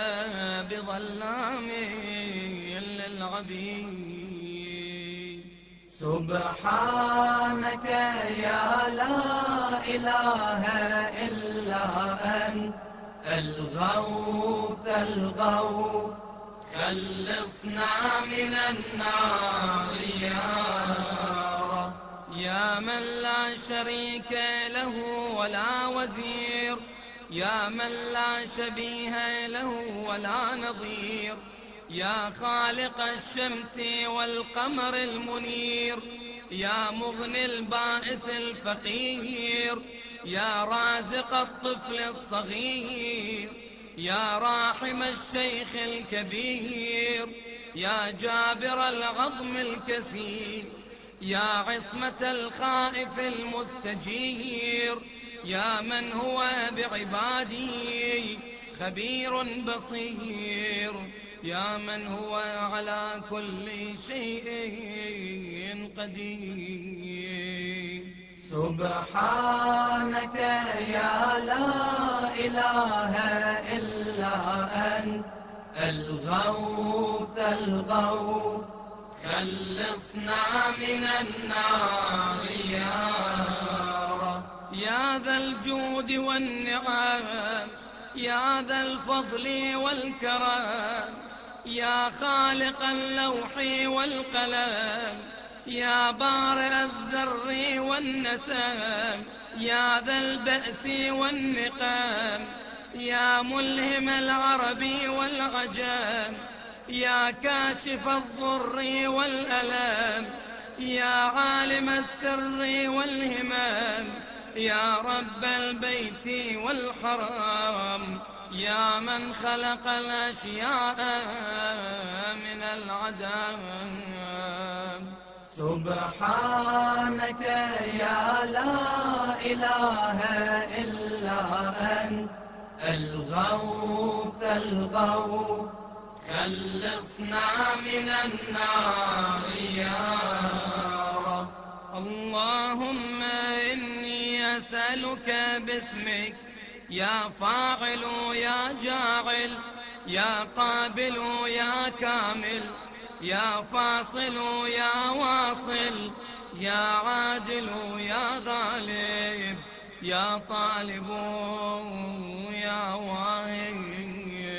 بظلام للعبيد. سبحانك يا لا إله إلا أنت الغوث الغوث، خلصنا من النار يا رب. يا من لا شريك له ولا وزير، يا من لا شبيه له ولا نظير، يا خالق الشمس والقمر المنير، يا مغني البائس الفقير، يا رازق الطفل الصغير، يا راحم الشيخ الكبير، يا جابر العظم الكسير، يا عصمة الخائف المستجير، يا من هو بعباده خبير بصير، يا من هو على كل شيء قدير. سبحانك يا لا إله إلا أنت الغوث الغوث، خلصنا من النار يا رب. يا ذا الجود والنعم، يا ذا الفضل والكرم، يا خالق اللوح والقلم، يا بارئ الذر والنسم، يا ذا البأس والنقم، يا ملهم العرب والعجم، يا كاشف الضر والألم، يا عالم السر والهمم، يا رب البيت والحرم، يا من خلق الأشياء من العدم. سبحانك يا لا إله إلا أنت الغوث الغوث، خلصنا من النار يا رب. اللهم إني أسألك باسمك يا فاعل يا جاعل، يا قابل يا كامل، يا فاصل يا واصل، يا عادل يا غالب، يا طالب يا واهب.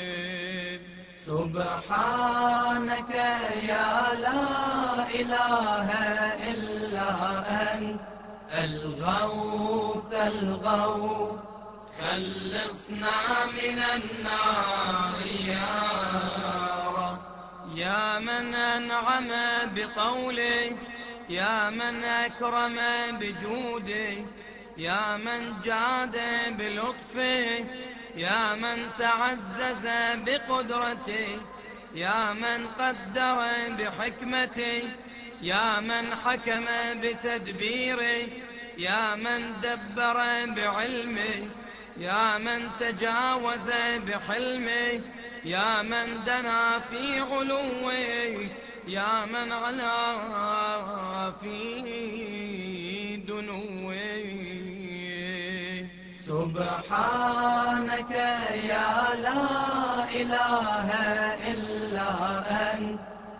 سبحانك يا لا إله إلا أنت الغوث الغوث، خلصنا من النار يا رب. يا من أنعم بطوله، يا من أكرم بجوده، يا من جاد بلطفه، يا من تعزز بقدرته، يا من قدر بحكمته، يا من حكم بتدبيره، يا من دبر بعلمه، يا من تجاوز بحلمه، يا من دنا في علوه، يا من علا في دنوه. سبحانك يا لا إله إلا أنت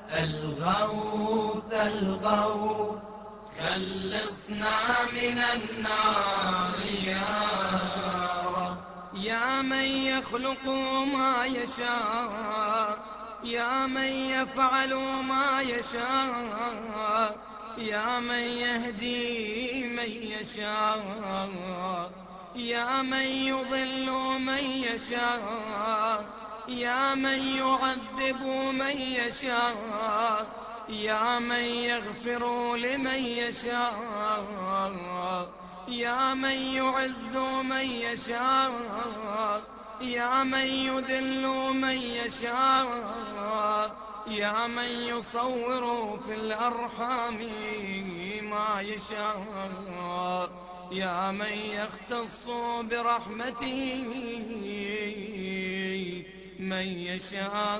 الغوث الغوث، خلصنا من النار يا رب. يا من يخلق ما يشاء، يا من يفعل ما يشاء، يا من يهدي من يشاء، يا من يضل من يشاء، يا من يعذب من يشاء، يا من يغفر لمن يشاء، يا من يعز من يشاء، يا من يذل من يشاء، يا من يصور في الأرحام ما يشاء، يا من يختص برحمته من يشاء.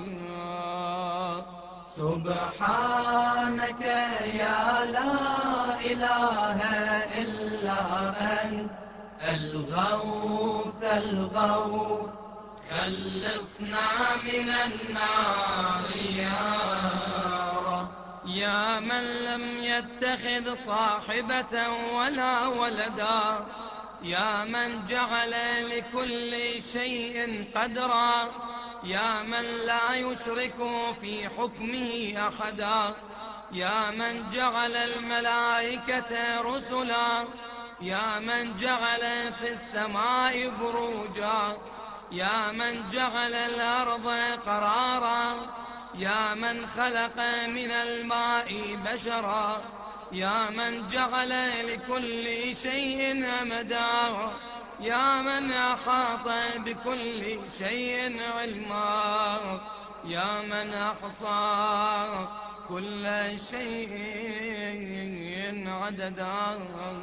سبحانك يا لا إله إلا أنت الغوث الغوث خلصنا من النار يا رب. يا من لم يتخذ صاحبة ولا ولدا، يا من جعل لكل شيء قدرا، يا من لا يشرك في حكمه أحدا، يا من جعل الملائكة رسلا، يا من جعل في السماء بروجا، يا من جعل الأرض قرارا، يا من خلق من الماء بشرا، يا من جعل لكل شيء أمدا، يا من أحاط بكل شيء علما، يا من أحصى كل شيء عددا.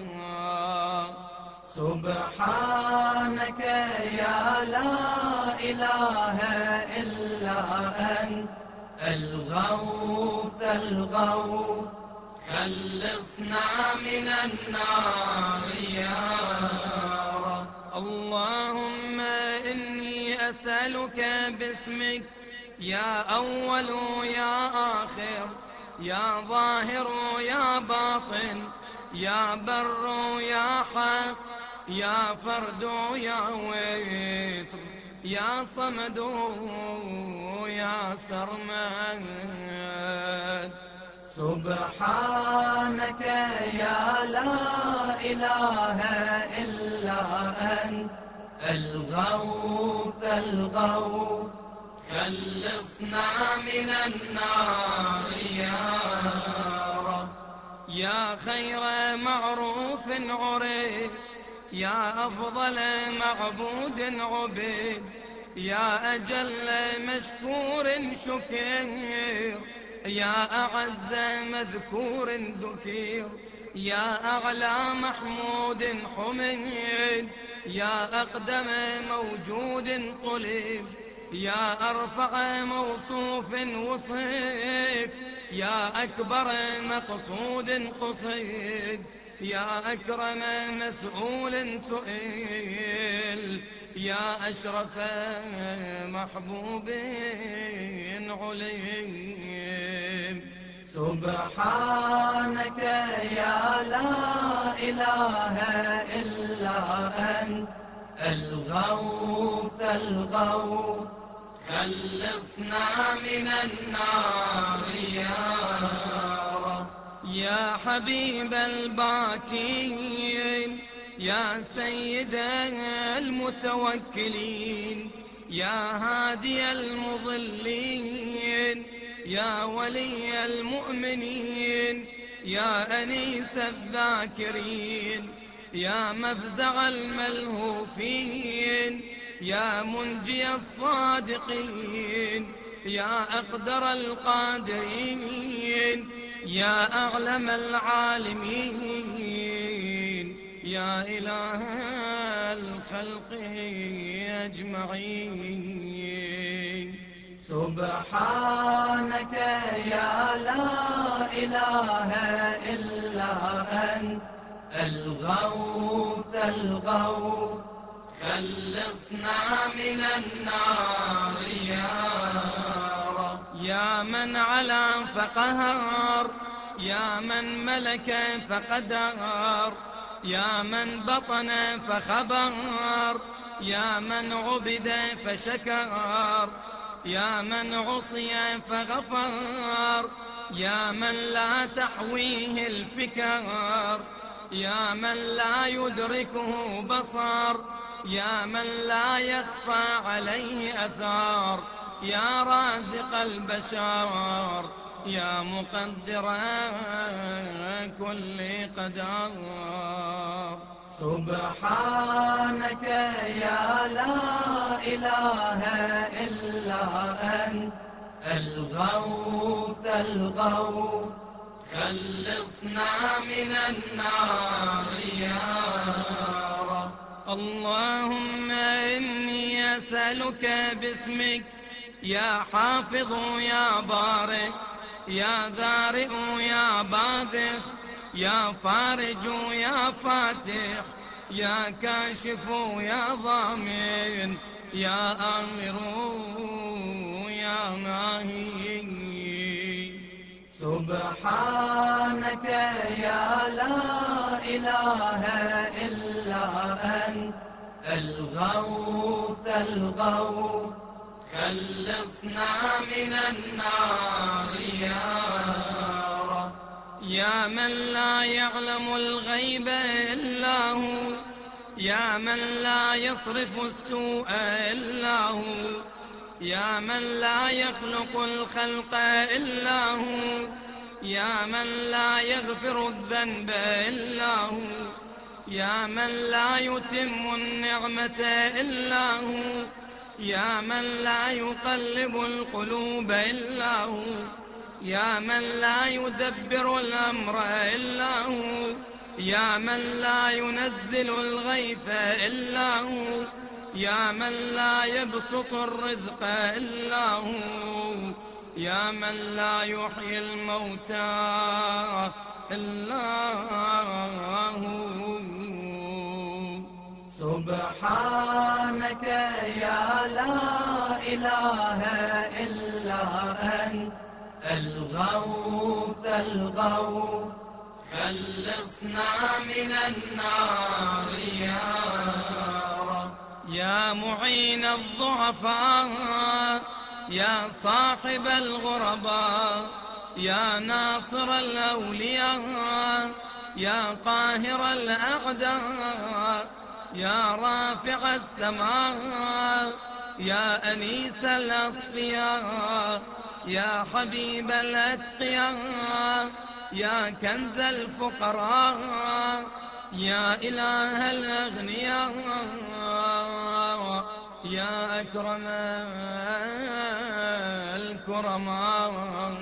سبحانك يا لا إله إلا أنت الغوث الغوث خلصنا من النار يا رب. اللهم إني أسألك باسمك يا أول يا آخر، يا ظاهر يا باطن، يا بر يا حق، يا فرد يا وتر، يا صمد يا سرمد. سبحانك يا لا إله إلا أنت الغوث الغوث خلصنا من النار يا رب. يا خير معروف عرف، يا أفضل معبود عبد، يا أجل مشكور شكر، يا أعز مذكور ذكير، يا أعلى محمود حميد، يا أقدم موجود طلب، يا أرفع موصوف وصف، يا أكبر مقصود قصيد، يا أكرم مسؤول سئل، يا أشرف محبوب عليم. سبحانك يا لا إله إلا أنت الغوث الغوث خلصنا من النار يا رب. يا حبيب الباكين، يا سيد المتوكلين، يا هادي المضلين، يا ولي المؤمنين، يا أنيس الذاكرين، يا مفزع الملهوفين، يا منجي الصادقين، يا أقدر القادرين، يا أعلم العالمين، يا إله الخلق أجمعين. سبحانك يا لا إله إلا أنت الغوث الغوث خلصنا من النار يا رب. يا من علا فقهر، يا من ملك فقدر، يا من بطن فخبر، يا من عبد فشكر، يا من عصي فغفر، يا من لا تحويه الفكر، يا من لا يدركه بصر، يا من لا يخفى عليه أثار، يا رازق البشر، يا مقدر كل قدر. سبحانك يا لا إله إلا أنت الغوث الغوث خلصنا من النار يا رب. اللهم إني أسألك باسمك يا حافظ يا بارئ يا ذارئ يا باذخ يا فارج يا فاتح يا كاشف يا ضامن يا آمر يا ناهي. سبحانك يا لا إله إلا أنت الغوث الغوث خلصنا من النار يا رب. يا من لا يعلم الغيب إلا هو يا من لا يصرف السوء إلا هو يا من لا يخلق الخلق إلا هو يا من لا يغفر الذنب إلا هو يا من لا يتم النعمة إلا هو يا من لا يقلب القلوب إلا هو يا من لا يدبر الأمر إلا هو يا من لا ينزل الغيث إلا هو يا من لا يبسط الرزق إلا هو يا من لا يحيي الموتى إلا هو. سبحانك يا لا إله إلا أنت الغوث الغوث خلصنا من النار يا رب. يا معين الضعفاء يا صاحب الغرباء يا ناصر الأولياء يا قاهر الأعداء يا رافع السماء يا أنيس الأصفياء يا حبيب الأتقياء يا كنز الفقراء يا إله الأغنياء يا أكرم الكرماء.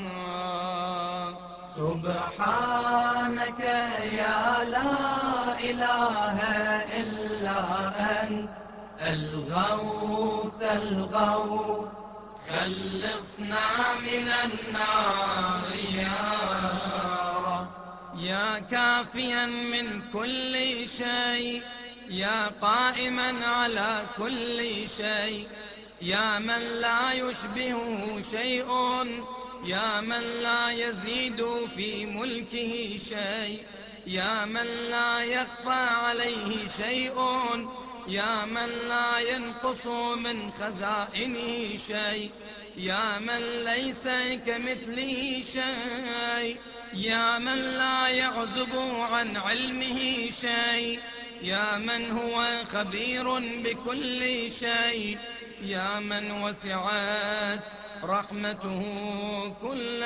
سبحانك يا لا إله إلا أنت الغوث الغوث خلصنا من النار يا رب. يا كافيا من كل شيء يا قائما على كل شيء يا من لا يشبهه شيء يا من لا يزيد في ملكه شيء يا من لا يخفى عليه شيء يا من لا ينقص من خزائنه شيء يا من ليس كمثله شيء يا من لا يعزب عن علمه شيء يا من هو خبير بكل شيء يا من وسعت رحمته كل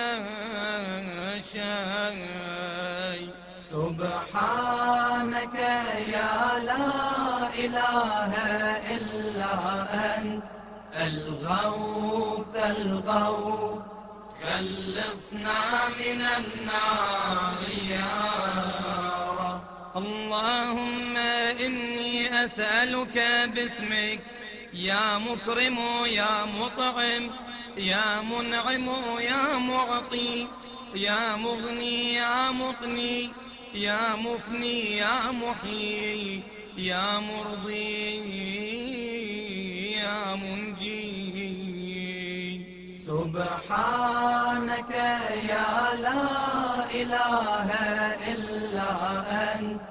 شيء. سبحانك يا لا إله إلا أنت الغوث الغوث خلصنا من النار يا رب. اللهم إني أسألك باسمك يا مكرم يا مطعم يا منعم يا معطي يا مغني يا مقني يا مفني يا محيي يا مرضي يا منجي. سبحانك يا لا إله إلا أنت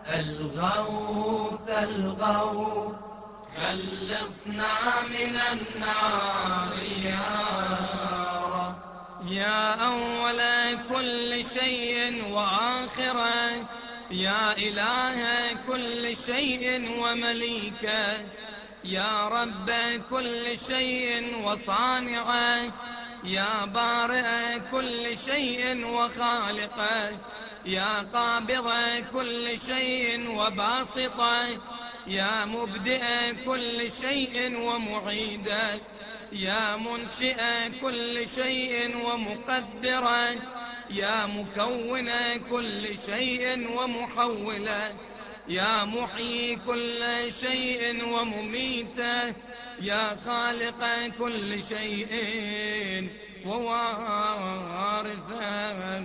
الغوث الغوث خلصنا من النار يا رب. يا أول كل شيء وآخره يا إله كل شيء ومليكه يا رب كل شيء وصانعه يا بارئ كل شيء وخالقه يا قابض كل شيء وباسطه يا مبدئ كل شيء ومعيده يا منشئ كل شيء ومقدره يا مكون كل شيء ومحوله، يا محيي كل شيء ومميته، يا خالق كل شيء ووارثه.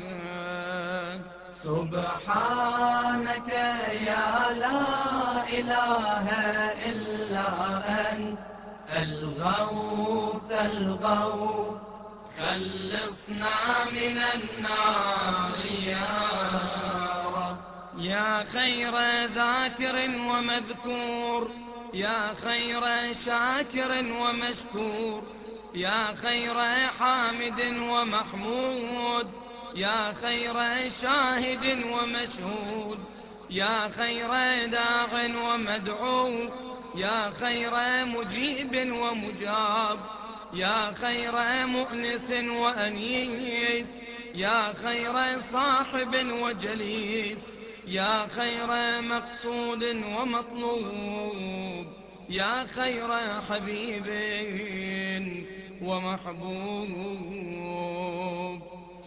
سبحانك يا لا إله إلا أنت الغوث الغوث، خلصنا من النار يا رب. يا خير ذاكر ومذكور، يا خير شاكر ومشكور، يا خير حامد ومحمود، يا خير شاهد ومشهود، يا خير داع ومدعو، يا خير مجيب ومجاب، يا خير مؤنس وأنيس، يا خير صاحب وجليس، يا خير مقصود ومطلوب، يا خير حبيب ومحبوب.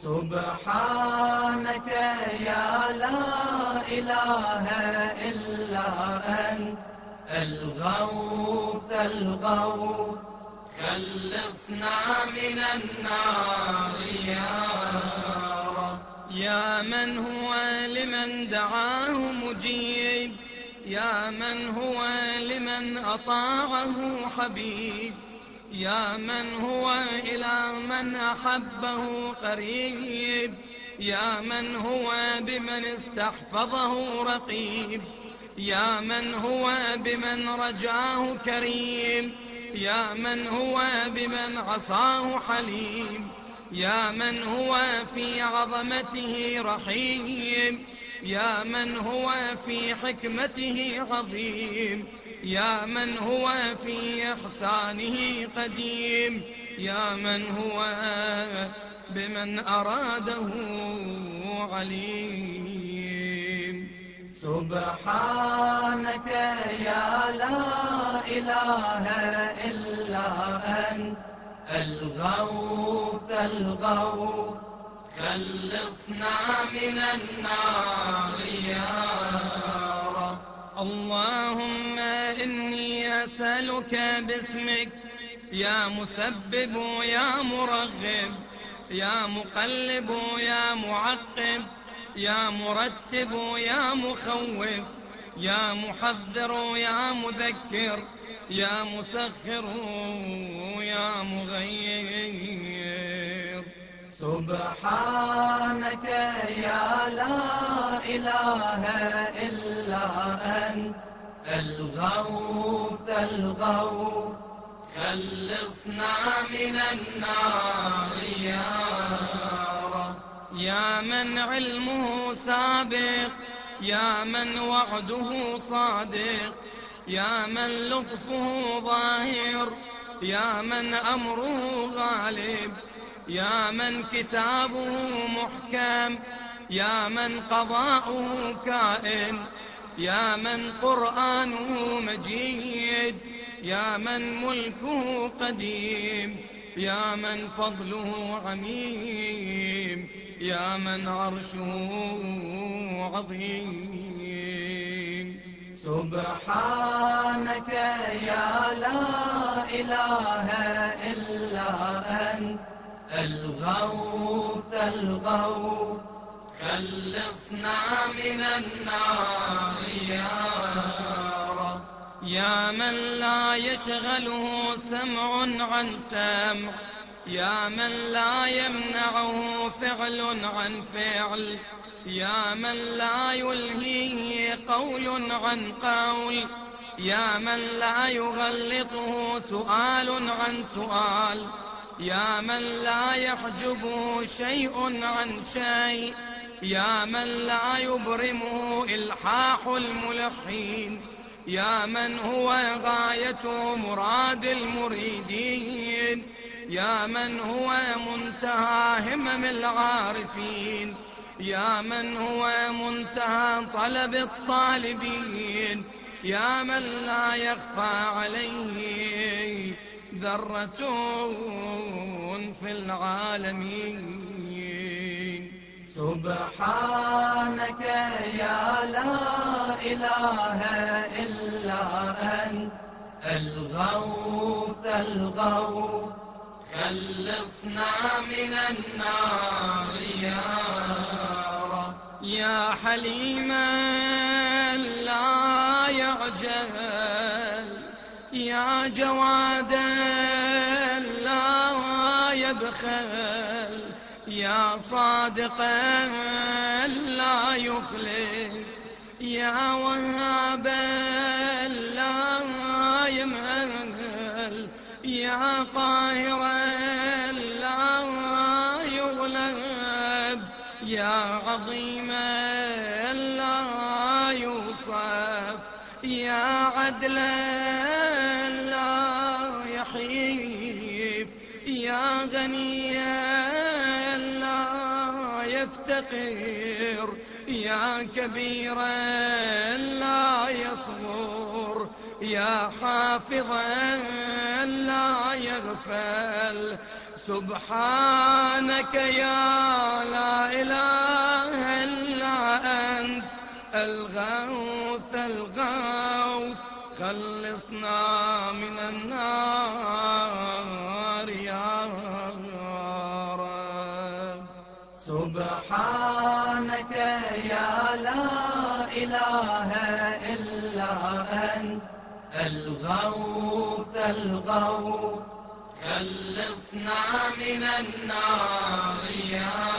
سبحانك يا لا إله إلا أنت الغوث الغوث، خلصنا من النار يا رب. يا من هو لمن دعاه مجيب، يا من هو لمن أطاعه حبيب، يا من هو إلى من أحبه قريب، يا من هو بمن استحفظه رقيب، يا من هو بمن رجاه كريم، يا من هو بمن عصاه حليم، يا من هو في عظمته رحيم، يا من هو في حكمته عظيم، يا من هو في إحسانه قديم، يا من هو بمن أراده عليم. سبحانك يا لا إله إلا أنت الغوث الغوث، خلصنا من النار يا رب. اللهم إني أسألك باسمك يا مسبب يا مرغب، يا مقلب يا معقب، يا مرتب يا مخوف، يا محذر يا مذكر، يا مسخر يا مغير. سبحانك يا لا إله إلا أنت الغوث الغوث، خلصنا من النار يا رب. يا من علمه سابق، يا من وعده صادق، يا من لطفه ظاهر، يا من أمره غالب، يا من كتابه محكم، يا من قضاؤه كائن، يا من قرآنه مجيد، يا من ملكه قديم، يا من فضله عميم، يا من عرشه عظيم. سبحانك يا لا إله إلا أنت الغوث الغوث، خلصنا من النار يا رب. يا من لا يشغله سمع عن سمع، يا من لا يمنعه فعل عن فعل، يا من لا يلهيه قول عن قول، يا من لا يغلطه سؤال عن سؤال، يا من لا يحجبه شيء عن شيء، يا من لا يبرمه إلحاح الملحين، يا من هو غاية مراد المريدين، يا من هو منتهى همم العارفين، يا من هو منتهى طلب الطالبين، يا من لا يخفى عليه ذرة في العالمين. سبحانك يا لا إله إلا أنت الغوث الغوث خلصنا من النار يا رب. يا حليما لا يعجل، يا جوادا لا يبخل، يا صادقا لا يخلف، يا وهابا لا يمهل، يا قاهرا لا يغلب، يا عظيما لا يوصف، يا عدلا لا يحيف، يا غنيا لا يفتقر، يا كبيرا لا يصغر، يا حافظا لا يغفل. سبحانك يا لا إله إلا أنت الغوث الغوث خلصنا من النار يا رب. سبحانك يا لا إله إلا أنت الغوث الغوث خلصنا من النار يا